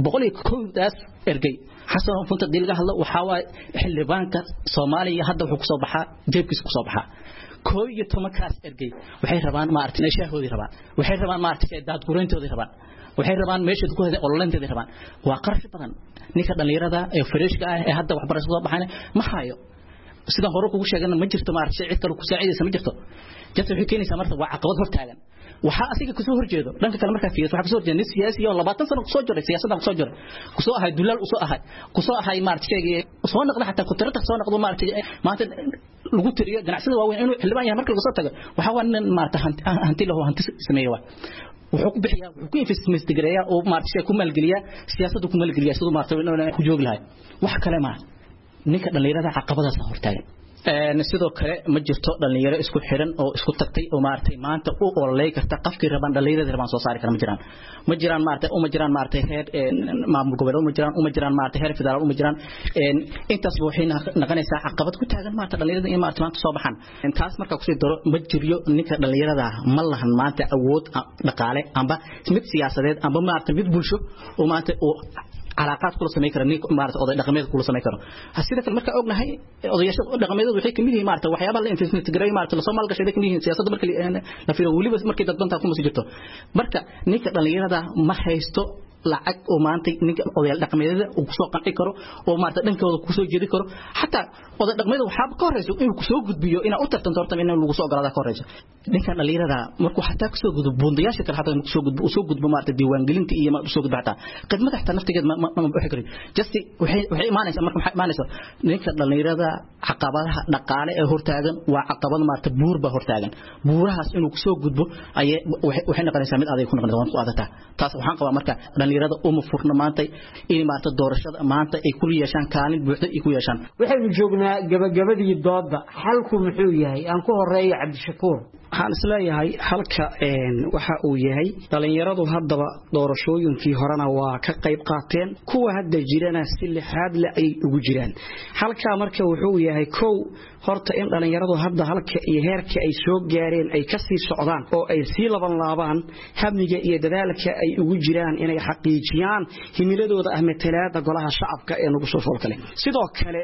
101 daas ergay xasan funta dilga hadlo waxa waay xildhibaanka Soomaaliya hadda wuxuu ku soo baxaa jeebkiisa ku soo baxaa kooy iyo tomakaas ergay waxay rabaan maartay shaahoodi rabaan waxay rabaan maartay daad gureyntoodi rabaan waxay rabaan meesha ku hada ololanteedi rabaan waa qarash badan ninka dhalinyarada ee freeshka ah ee hadda waxbarasho soo baxayna ma hayo sida hore kugu sheegana ma jirto maartay cid kale ku saacidaysa ma jirto jadda waxay keenaysaa marka waa caqabad hortaagan waxa asiga ku soo horjeedo dhanka kale marka fiiriso waxa ku soo horjeedo siyaasi oo 20 sano ku soo jiray siyaasadda ku soo jiray ku soo ahay dulal ku soo ahay maartay soo noqdo xataa ku tirada soo noqdo maartay maanta lagu tiriyo ganacsiyada waaweyn inuu xildhibaan yahay marka lagu soo tago waxa waa nin maartay hanti lahu hanti sameeyo wuxuu ku bixiyaa wuxuu ku investment gareeyaa oo maartay ku maalgeliya siyaasadda ku maalgeliya sidoo maartay inuu ku joogi lahay wax kale ma ninka dhalinyarada caqabadaas hortaagan sidoo kale ma jirto dhalinyaro isku xiran oo isku tagtay oo maartay maanta u ololay karta qafkii rabaan dhalinyarada rabaan soo saari kara ma jiraan maartay heer maamul goboleed ma jiraan maartay heer federaal ma jiraan intaas waxay naqanaysaa caqabad ku taagan maartay dhalinyarada in maartay maanta soo baxan intaas marka ku sii daro ma jiriyo ninka dhalinyarada ma lahan maanta awood dhaqaale amba mid siyaasadeed amba maartay mid bulsho oo maanta علاقات كل سمي كرني مارت أضيء دقميد كل سمي كرن هسيدك المركة أغنى هاي أضيء دقميد وحيك منه مارت وحيابا اللي أنت تجري مارت لصوم مالك شيء منه سياسة مركة اللي نفير ولي بس مركة تدبن تكون مسجته مركة نيك اللي هذا ما هيستو lacag oo maanta ninka odayaal dhaqameedada uu ku soo qanci karo oo maanta dhankooda ku soo jeedi karo xataa odayaal dhaqameedada waxa ka horeyso inuu ku soo gudbiyo ina u tartanto horta in lagu soo galada ka horeyso ninka dhalinyarada markuu xataa ku soo gudbo bundayaasha kale xataa ku soo gudbo maanta diiwaan gelinta iyo ma soo gudbo xataa qadmada xataa naftigeed ma bixi karin just waxay imaanaysaa marka maxay imaanaysaa ninka dhalinyarada caqabadaha dhaqaale ee hortaagan waa caqabad maanta buurba hortaagan buurahaas inuu ku soo gudbo waxay noqonaysaa mid adeeg ku noqon ku adata taas waxaan qabaa marka dhalinyarada uma furna maanta in maanta doorashada maanta ay ku yeeshaan kaalin buuxda ay ku yeeshaan waxaynu joognaa gabagabadii dooda xalku muxuu yahay aan ku horeeyo Cabdishakuur waxaan isleeyahay halka waxa uu yahay dhalinyaradu haddaba doorashooyinkii horena waa ka qayb qaateen kuwa hadda jirana si lixaad la ay ugu jiraan halka marka wuxuu yahay kow horta in dhalinyaradu hadda halka iyo heerka ay soo gaareen ay ka sii socdaan oo ay sii laban habniga iyo dadaalka ay ugu jiraan inay xaqiijiyaan himiladooda ahmetelaada golaha shacabka ee nagu soo foolkale sidoo kale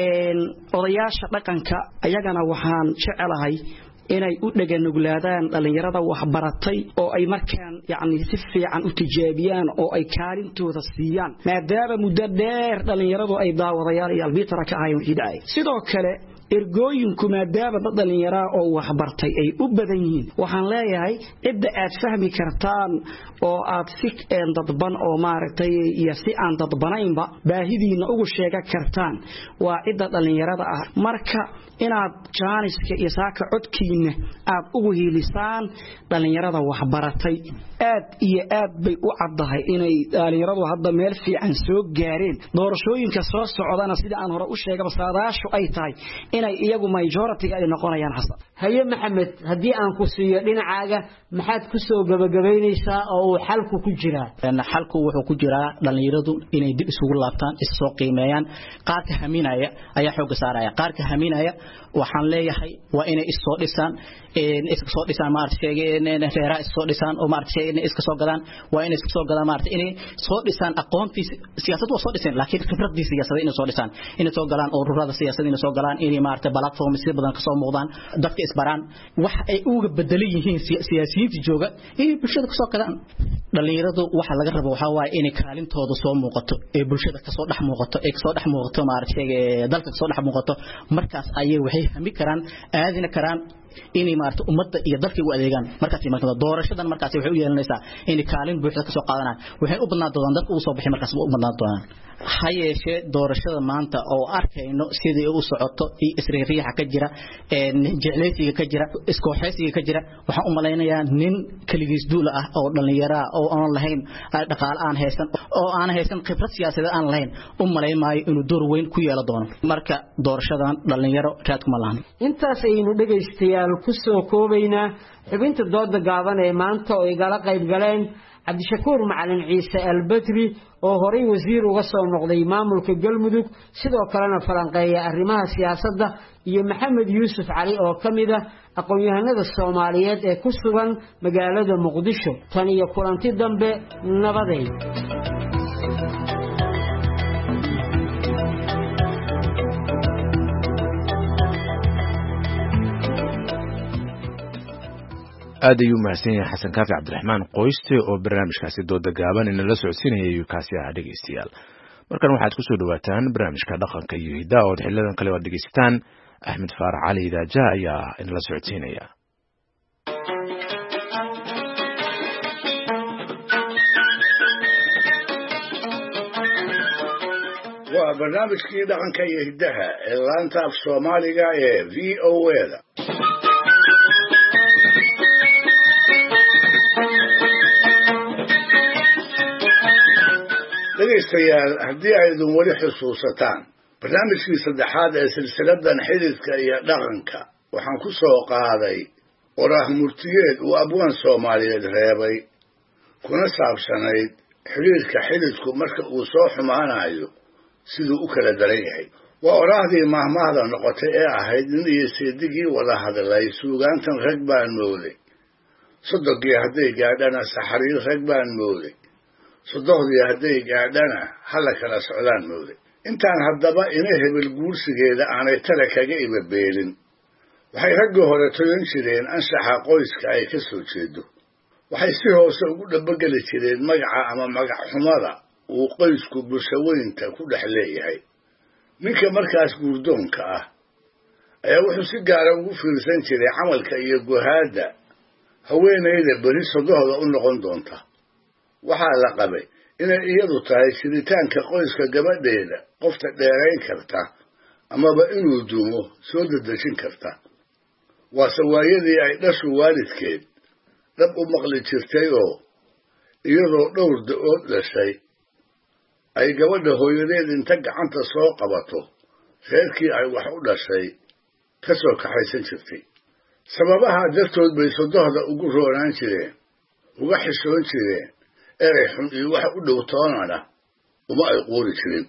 odayaasha dhaqanka ayagana waxaan jecelahay inay u dhaganuglaadaan dhalinyarada wax baratay oo ay markaan si fiican u tijaabiyaan oo ay kaalintooda siiyaan maadaama muddo dheer dhalinyaradu ay daawadayaal iyo albitara ka ahayn wixii dhacay sidoo kale ergooyinku maadaama dad dhalinyaro oo wax bartay ay u badan yihiin waxaan leeyahay cidda aad fahmi kartaan oo aad si dadban oo maaragtay iyo si aan dadbanaynba baahidiina ugu sheega kartaan waa cidda dhalinyarada ah marka inaad jaaniska iyo saaka codkiina aad ugu hiilisaan dhalinyarada wax baratay aad iyo aad bay u caddahay inay dhalinyaradu hadda meel fiican soo gaareen doorashooyinka soo socdana sida aan hore u sheegay saadaashu ay tahay inay iyagu majority ay noqonayaan xasan haye maxamed hadii aan ku siiyo dhinacaaga maxaad ku soo gabagabeynaysaa oo xalku ku jira xalku wuxuu ku jira dhalinyaradu inay dib isugu laabtaan isoo qiimeeyaan qaarka haminaya ayaa xoog saaraya qaarka haminaya waxaan leeyahay waa inay isoo dhisaan maartay reera isoo dhisaan oo maartay iska soo gadaan waa inay iska soo gadaan maartay inay soo dhisaan aqoontii siyaasadda soo dhisaan laakiin khibradii siyaasadda inay soo dhisaan inay soo galaan ururada siyaasadda inay soo galaan inay maartay platform si badan ka soo muuqdaan dadka isbaraan wax ay uga bedelan yihiin siyaasiyiinta jooga ee bulshada ka soo qadan dhalinyaradu waxa laga rabo waxa waaye in kaalintooda soo muuqato ee bulshada ka soo dhex muuqato maartay dalka ka soo dhex muuqato markaas ayay waxay hami karaan aadina karaan inay maartay ummadda iyo dalka u adeegaan markaas imaanada doorashadan markaas waxay u yeelanaysaa in kaalin buuxda ka soo qaadanaan waxay u badnaan doonaan dadka uu soo bixi markaas u badnaan doonaan hayeeshee doorashada maanta oo arkayno sidii uu socoto isriiriyaha ka jira jecleysiga ka jira iskooxeysiga ka jira waxaan u maleynayaa nin kaligiis duul ah oo dhalinyaro oo aan lahayn dhaqaale aan haysan khibrad siyaasadeed aan lahayn u maleymaayo inuu door weyn ku yeelan doono marka doorashadan dhalinyaro raad kuma lahan intaas aynu dhageystayaal ku soo koobaynaa xubinta dooda gaaban ee maanta oo igala qayb galeen cabdishakuur macalin ciise albadri oo horay wasiir uga soo noqday maamulka galmudug sidoo kalena falanqeeya arrimaha siyaasadda iyo maxamed yuusuf cali oo ka mid ah aqoon-yahanada soomaaliyeed ee ku sugan magaalada muqdisho tan iyo kulanti dambe nabadeed aad ayuu mahadsan yahay xasan kaafi cabdiraxmaan qoyste oo barnaamijkaasi dooda gaaban inala socodsiinayay kaasi ah dhegeystayaal markan waxaad kusoo dhawaataan barnaamijka dhaqanka iyo hidaa oo xiliyadan kale waad dhegeysataan axmed faarax cali daaja ayaa inala socodsiinaya waa barnaamijkii dhaqanka iyo hidaha ee laanta af soomaaliga ee v o a-da dhegaystayaal haddii aydun weli xusuusataan barnaamijkii saddexaad ee silsiladan xididka iyo dhaqanka waxaan ku soo qaaday qoraah murtiyeed uu abwaan soomaaliyeed reebay kuna saabsanayd xidhiidhka xididku marka uu soo xumaanayo siduu u kala daran yahay waa oraahdii mahmaahda noqotay ee ahayd nin iyo seedigii wada hadlay suugaantan rag baan mooday sodogii hadday gaadhana saxariir rag baan mooday sodohdii hadday gaadhana hala kala socdaan mooday intaan haddaba ina hebel guursigeeda aanay tale kaga ibabeelin waxay raggii hore toyan jireen anshaxa qoyska ay ka soo jeedo waxay si hoose ugu dhabageli jireen magaca ama magac xumada uu qoysku bulshaweynta ku dhex leeyahay ninka markaas guurdoonka ah ayaa wuxuu si gaara ugu fiirsan jiray camalka iyo gohaadda haweenayda beri sodohda u noqon doonta waxaa la qabay inay iyadu tahay jiritaanka qoyska gabadheeda qofta dheerayn karta amaba inuu dumo soo dedejin karta waase waayadii ay dhashu waalidkeed dhab u maqli jirtay oo iyadoo dhowr da-ood dhashay ay gabadha hooyadeed inta gacanta soo qabato reerkii ay wax u dhashay ka soo kaxaysan jirtay sababaha dartood bay sodohda ugu roonaan jireen uga xishoon jireen erey xun iyo waxa u dhow toonana uma ay quuri jirin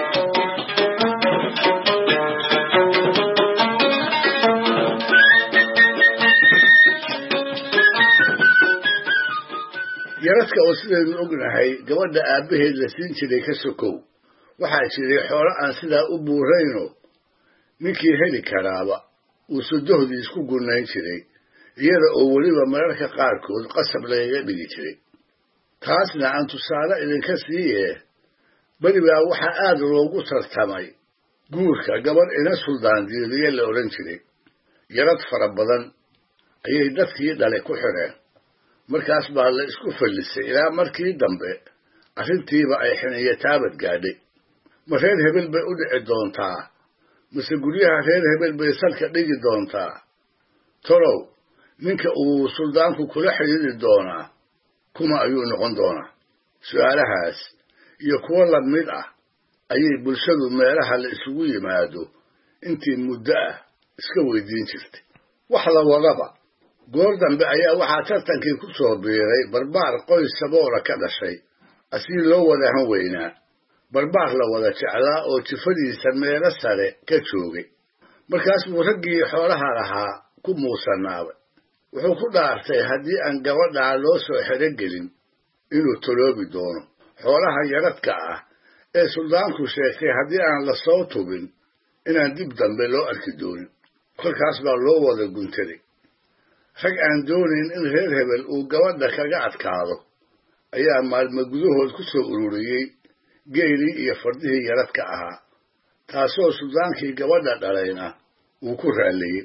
yaradka oo sidaynu ognahay gabadha aabbaheed la siin jiray ka sokow waxaa jiray xoolo aan sidaa u buurayno ninkii heli karaaba uu sodohdii isku gunnayn jiray iyada oo weliba mararka qaarkood qasab lagaga dhigi jiray taasna aan tusaale idinka siiye beri baa waxaa aad loogu tartamay guurka gabadh ina suldaan diiriye la odhan jiray yarad fara badan ayay dadkii dhalay ku xidheen markaas baa la isku fallisay ilaa markii dambe arrintiiba ay xiniyo taabad gaadhay ma reer hebel bay u dhici doontaa mise guryaha reer hebel bay salka dhigi doontaa tolow ninka uu suldaanku kula xidhiidhi doonaa kuma ayuu noqon doonaa su-aalahaas iyo kuwo la mid ah ayay bulshadu meelaha la isugu yimaado intii muddo ah iska weydiin jirtay wax la wadaba goor dambe ayaa waxaa tartankii ku soo biiray barbaar qoys saboola ka dhashay asii loo wada han weynaa barbaar la wada jeclaa oo jifadiisa meelo sare ka joogay markaas buu raggii xoolaha lahaa ku muusanaabay wuxuu ku dhaartay haddii aan gabadhaa loo soo xerogelin inuu toloobi doono xoolaha yaradka ah ee suldaanku sheegtay haddii aan la soo tubin inaan dib dambe loo arki doonin. kolkaas baa loo wada guntaday. rag aan doonayn in reer hebel uu gabadha kaga adkaado ayaa maalmo gudahood ku soo ururiyey geelii iyo fardihii yaradka ahaa, taasoo suldaankii gabadha dhalayna uu ku raalliyey.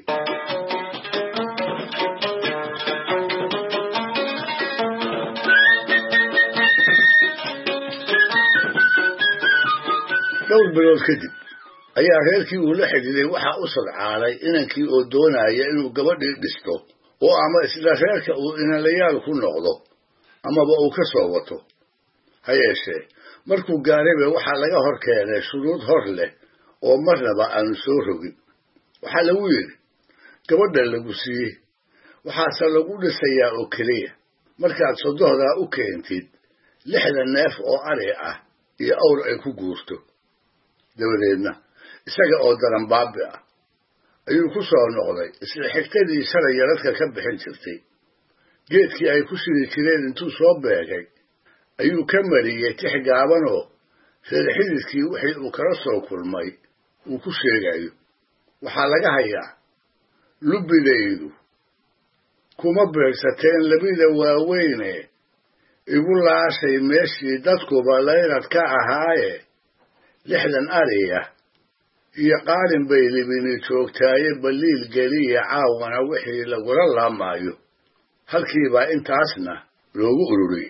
dhowr bilood kadib ayaa reerkii uu la xidhiiday waxaa u sadcaalay inankii oo doonaya inuu gabadhii dhisto oo ama isla reerka uu inanlayaal ku noqdo amaba uu ka soo wato. ha yeeshee markuu gaarayba waxaa laga hor keenay shuruud hor leh oo marnaba aanu soo rogin. waxaa lagu yidhi, gabadha lagu siiyey waxaase lagu dhisayaa oo keliya markaad sodohdaa u keentid 60 neef oo ari ah iyo awr ay ku guurto. dabadeedna isaga oo daran baabi ah ayuu ku soo noqday isla xigtadii shalay yaradka ka bixin jirtay. geedkii ay ku shiri jireen intuu soo beegay ayuu ka mariyey tix gaabanoo reer xididkii wixii uu kala soo kulmay uu ku sheegayo. waxaa laga hayaa, lubbidaydu kuma beegsateen labida waaweyne igu laashay meeshii dadkuba layrad ka ahaaye 60 ariya iyo qaalin bay libini joogtaaye baliil geliya caawana wixii lagula laamaayo. halkiibaa intaasna loogu ururiyey.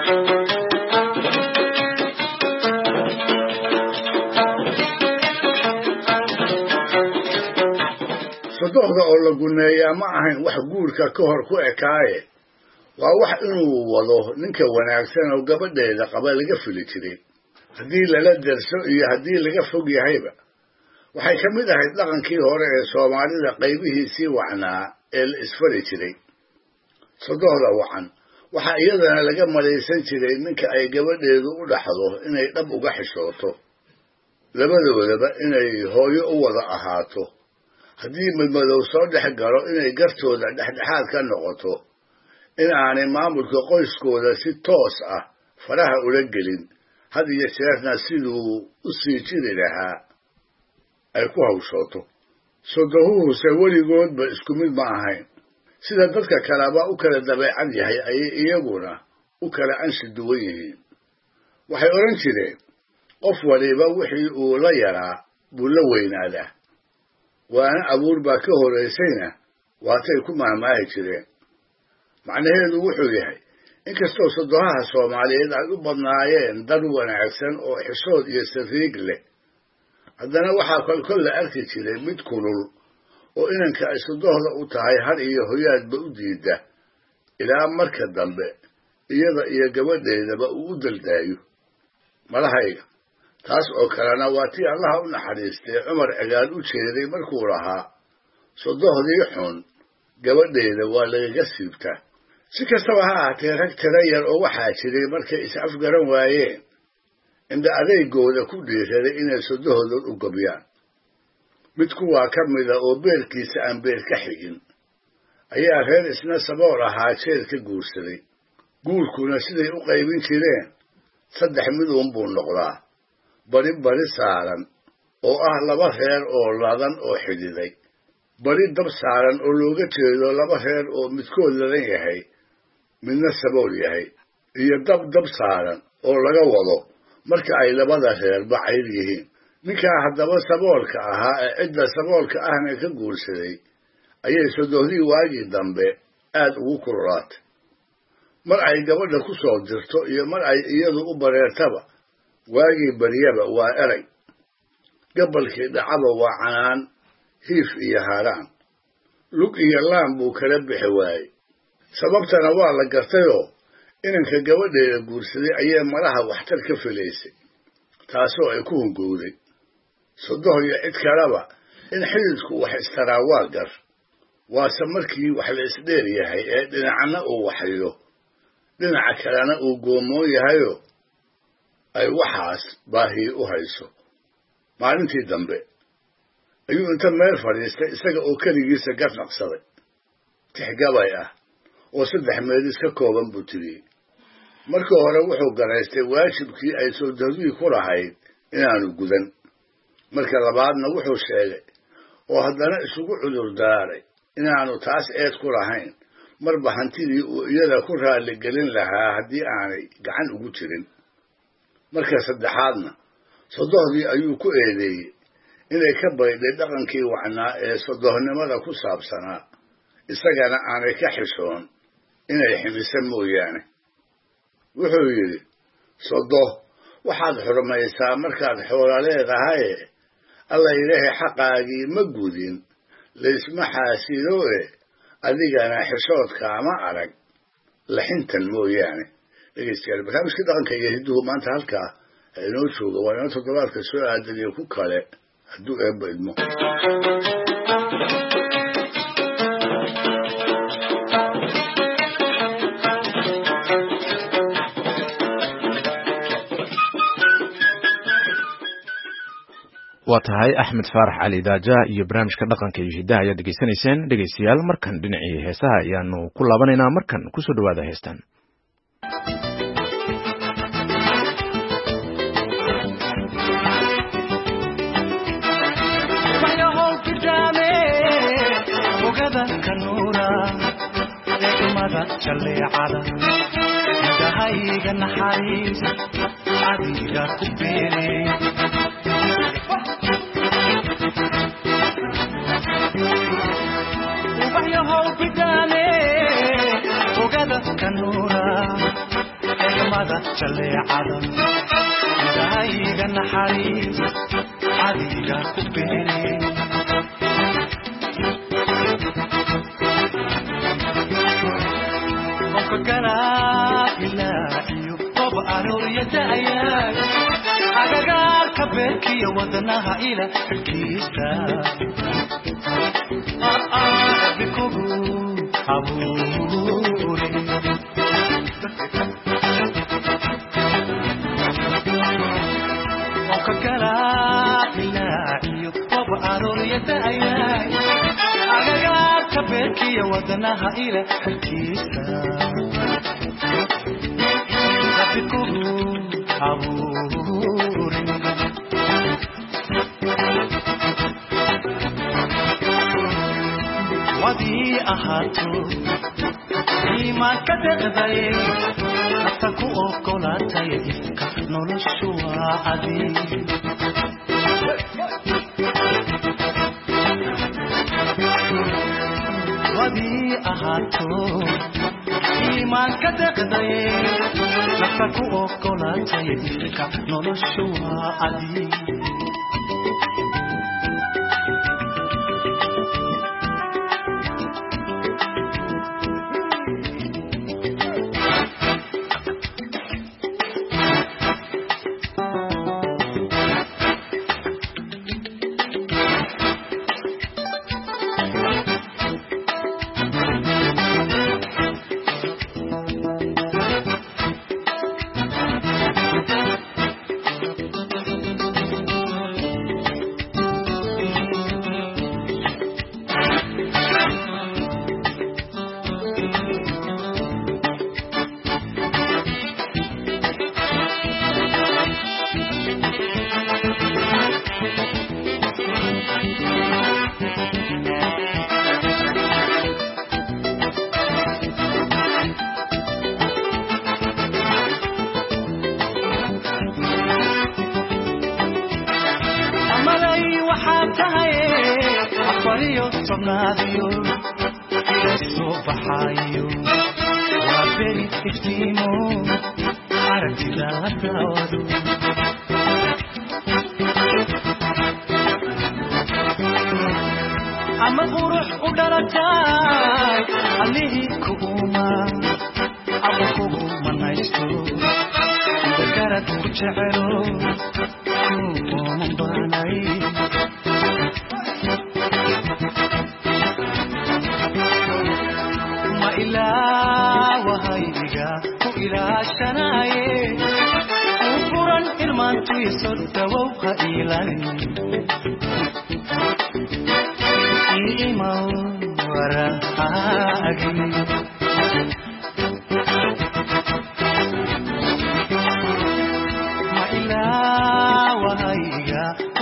sodohda oo la guneeyaa ma ahayn wax guurka ka hor ku ekaaye, waa wax inuu wado ninka wanaagsan oo gabadheeda qaba laga fili jiray, haddii lala derso iyo haddii laga fog yahayba. waxay ka mid ahayd dhaqankii hore ee Soomaalida qaybihiisii wacnaa ee la isfari jiray. sodohda wacan waxaa iyadana laga malaysan jiray ninka ay gabadheedu u dhaxdo inay dhab uga xishooto, labadoodaba inay hooyo u wada ahaato, haddii madmadow soo dhex galo inay gartooda dhexdhexaad ka noqoto, in aanay maamulka qoyskooda si toos ah faraha ula gelin, had iyo jeerna siduu u sii jiri lahaa ay ku hawshooto. sodohuhuse weligoodba isku mid ma ahayn. sida dadka kaleba u kala dabeecad yahay ayay iyaguna u kala anshi duwan yihiin. waxay odhan jireen, qof waliba wixii uu la yaraa buu la weynaadaa. waana abuur baa ka horaysayna waatay ku maamaahi jireen. macnaheedu wuxuu yahay, inkastoo sodohaha Soomaaliyeed ay u badnaayeen dad wanaagsan oo xishood iyo sariig leh, haddana waxaa kolkol la arki jiray mid kulul oo inanka ay sodohda u tahay har iyo hoyaadba u diida, ilaa marka dambe iyada iyo gabadheedaba uu u daldaayo. malahayga taas oo kalena waa tii allaha u naxariistay Cumar Cigaal u jeeday markuu lahaa, sodohdii xun gabadheeda waa lagaga siibtaa. si kastaba ha ahaatee rag tira yar oo waxaa jiray markay is afgaran waayeen indha adeygooda ku dhiiraday inay sodohdood u gabyaan. mid kuwaa ka mida oo beerkiisa aan beer ka xigin ayaa reer isna sabool ahaa jeer ka guursaday. guurkuna siday u qaybin jireen 3 mid buu noqdaa, bari saaran oo ah 2 reer oo ladan oo xididay, bari dab saaran oo looga jeedo 2 reer oo midkood ladan yahay midna sabool yahay, iyo dab saaran oo laga wado marka ay 2 reer bacayr yihiin. ninkaa haddaba saboolka ahaa ee cidda saboolka ahna ka guursaday ayay sodohdii waagii dambe aad ugu kululaatay. mar ay gabadha ku soo dirto iyo mar ay iyadu u bareertaba, waagii baryaba waa eray, gabalkii dhacaba waa canaan, hiif iyo haaraan, lug iyo laan buu kala bixi waayey. sababtana waa la gartayoo inanka gabadheeda guursaday ayay malaha waxtar ka filaysay, taasoo ay ku hungowday. sodoh iyo cid kaleba in xididku wax istaraa waa gar, waase markii wax la isdheer yahay ee dhinacna uu waxyo dhinaca kalena uu goomoon yahayo ay waxaas baahi u hayso. maalintii dambe ayuu inta meel fadhiistay isaga oo keligiisa gar naqsaday. tixgabay ah oo 3 meelis ka kooban buu tiriyey. markii hore wuxuu garaystay waajibkii ay sodohdii ku lahayd inaanu gudan, marka labaadna wuxuu sheegay oo haddana isugu cudur daaray inaanu taas eed ku lahayn marba hantidii uu iyada ku raaligelin lahaa haddii aanay gacan ugu jirin marka saddexaadna sodohdii ayuu ku eedeeyey inay ka baydhay dhaqankii wacnaa ee sodohnimada ku saabsanaa isagana aanay ka xishoon inay ximisa mooyaane wuxuu yidhi sodoh waxaad xurmaysaa markaad xoola leedahaye alla ilaahay xaqaagii ma gudin laysma xaasidoe adigana xishoodkaama arag laxintan mooyaane dhegeystayaal barnaamijka dhaqanka iyo hidduhu maanta halkaa inoo jooga waa inoo toddobaadka soo aadan iyo ku kale hadduu eebba idmo waa tahay Axmed Faarax Cali Daaja iyo barnaamijka dhaqanka iyo hiddaha ayaa degeysanayseen dhegeystayaal markan dhinacii heesaha ayaanu ku laabanaynaa markan ku soo dhawaada heestan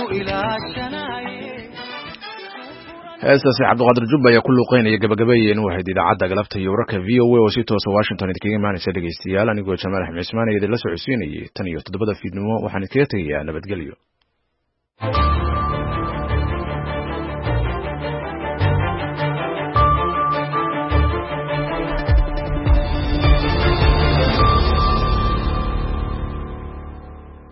heestaasi cabdiqaadir jubba ayaa ku luuqeynaya gabagabeeyeen waxayd idaacadda galabta iyo wararka v o a oo si toosa washington idinkaga imaanaysa dhegeystayaal anigoo jamaal axmed cismaan ee idinla socodsiinayay tan iyo 7 fiidnimo waxaan idinkaga tegayaa nabadgelyo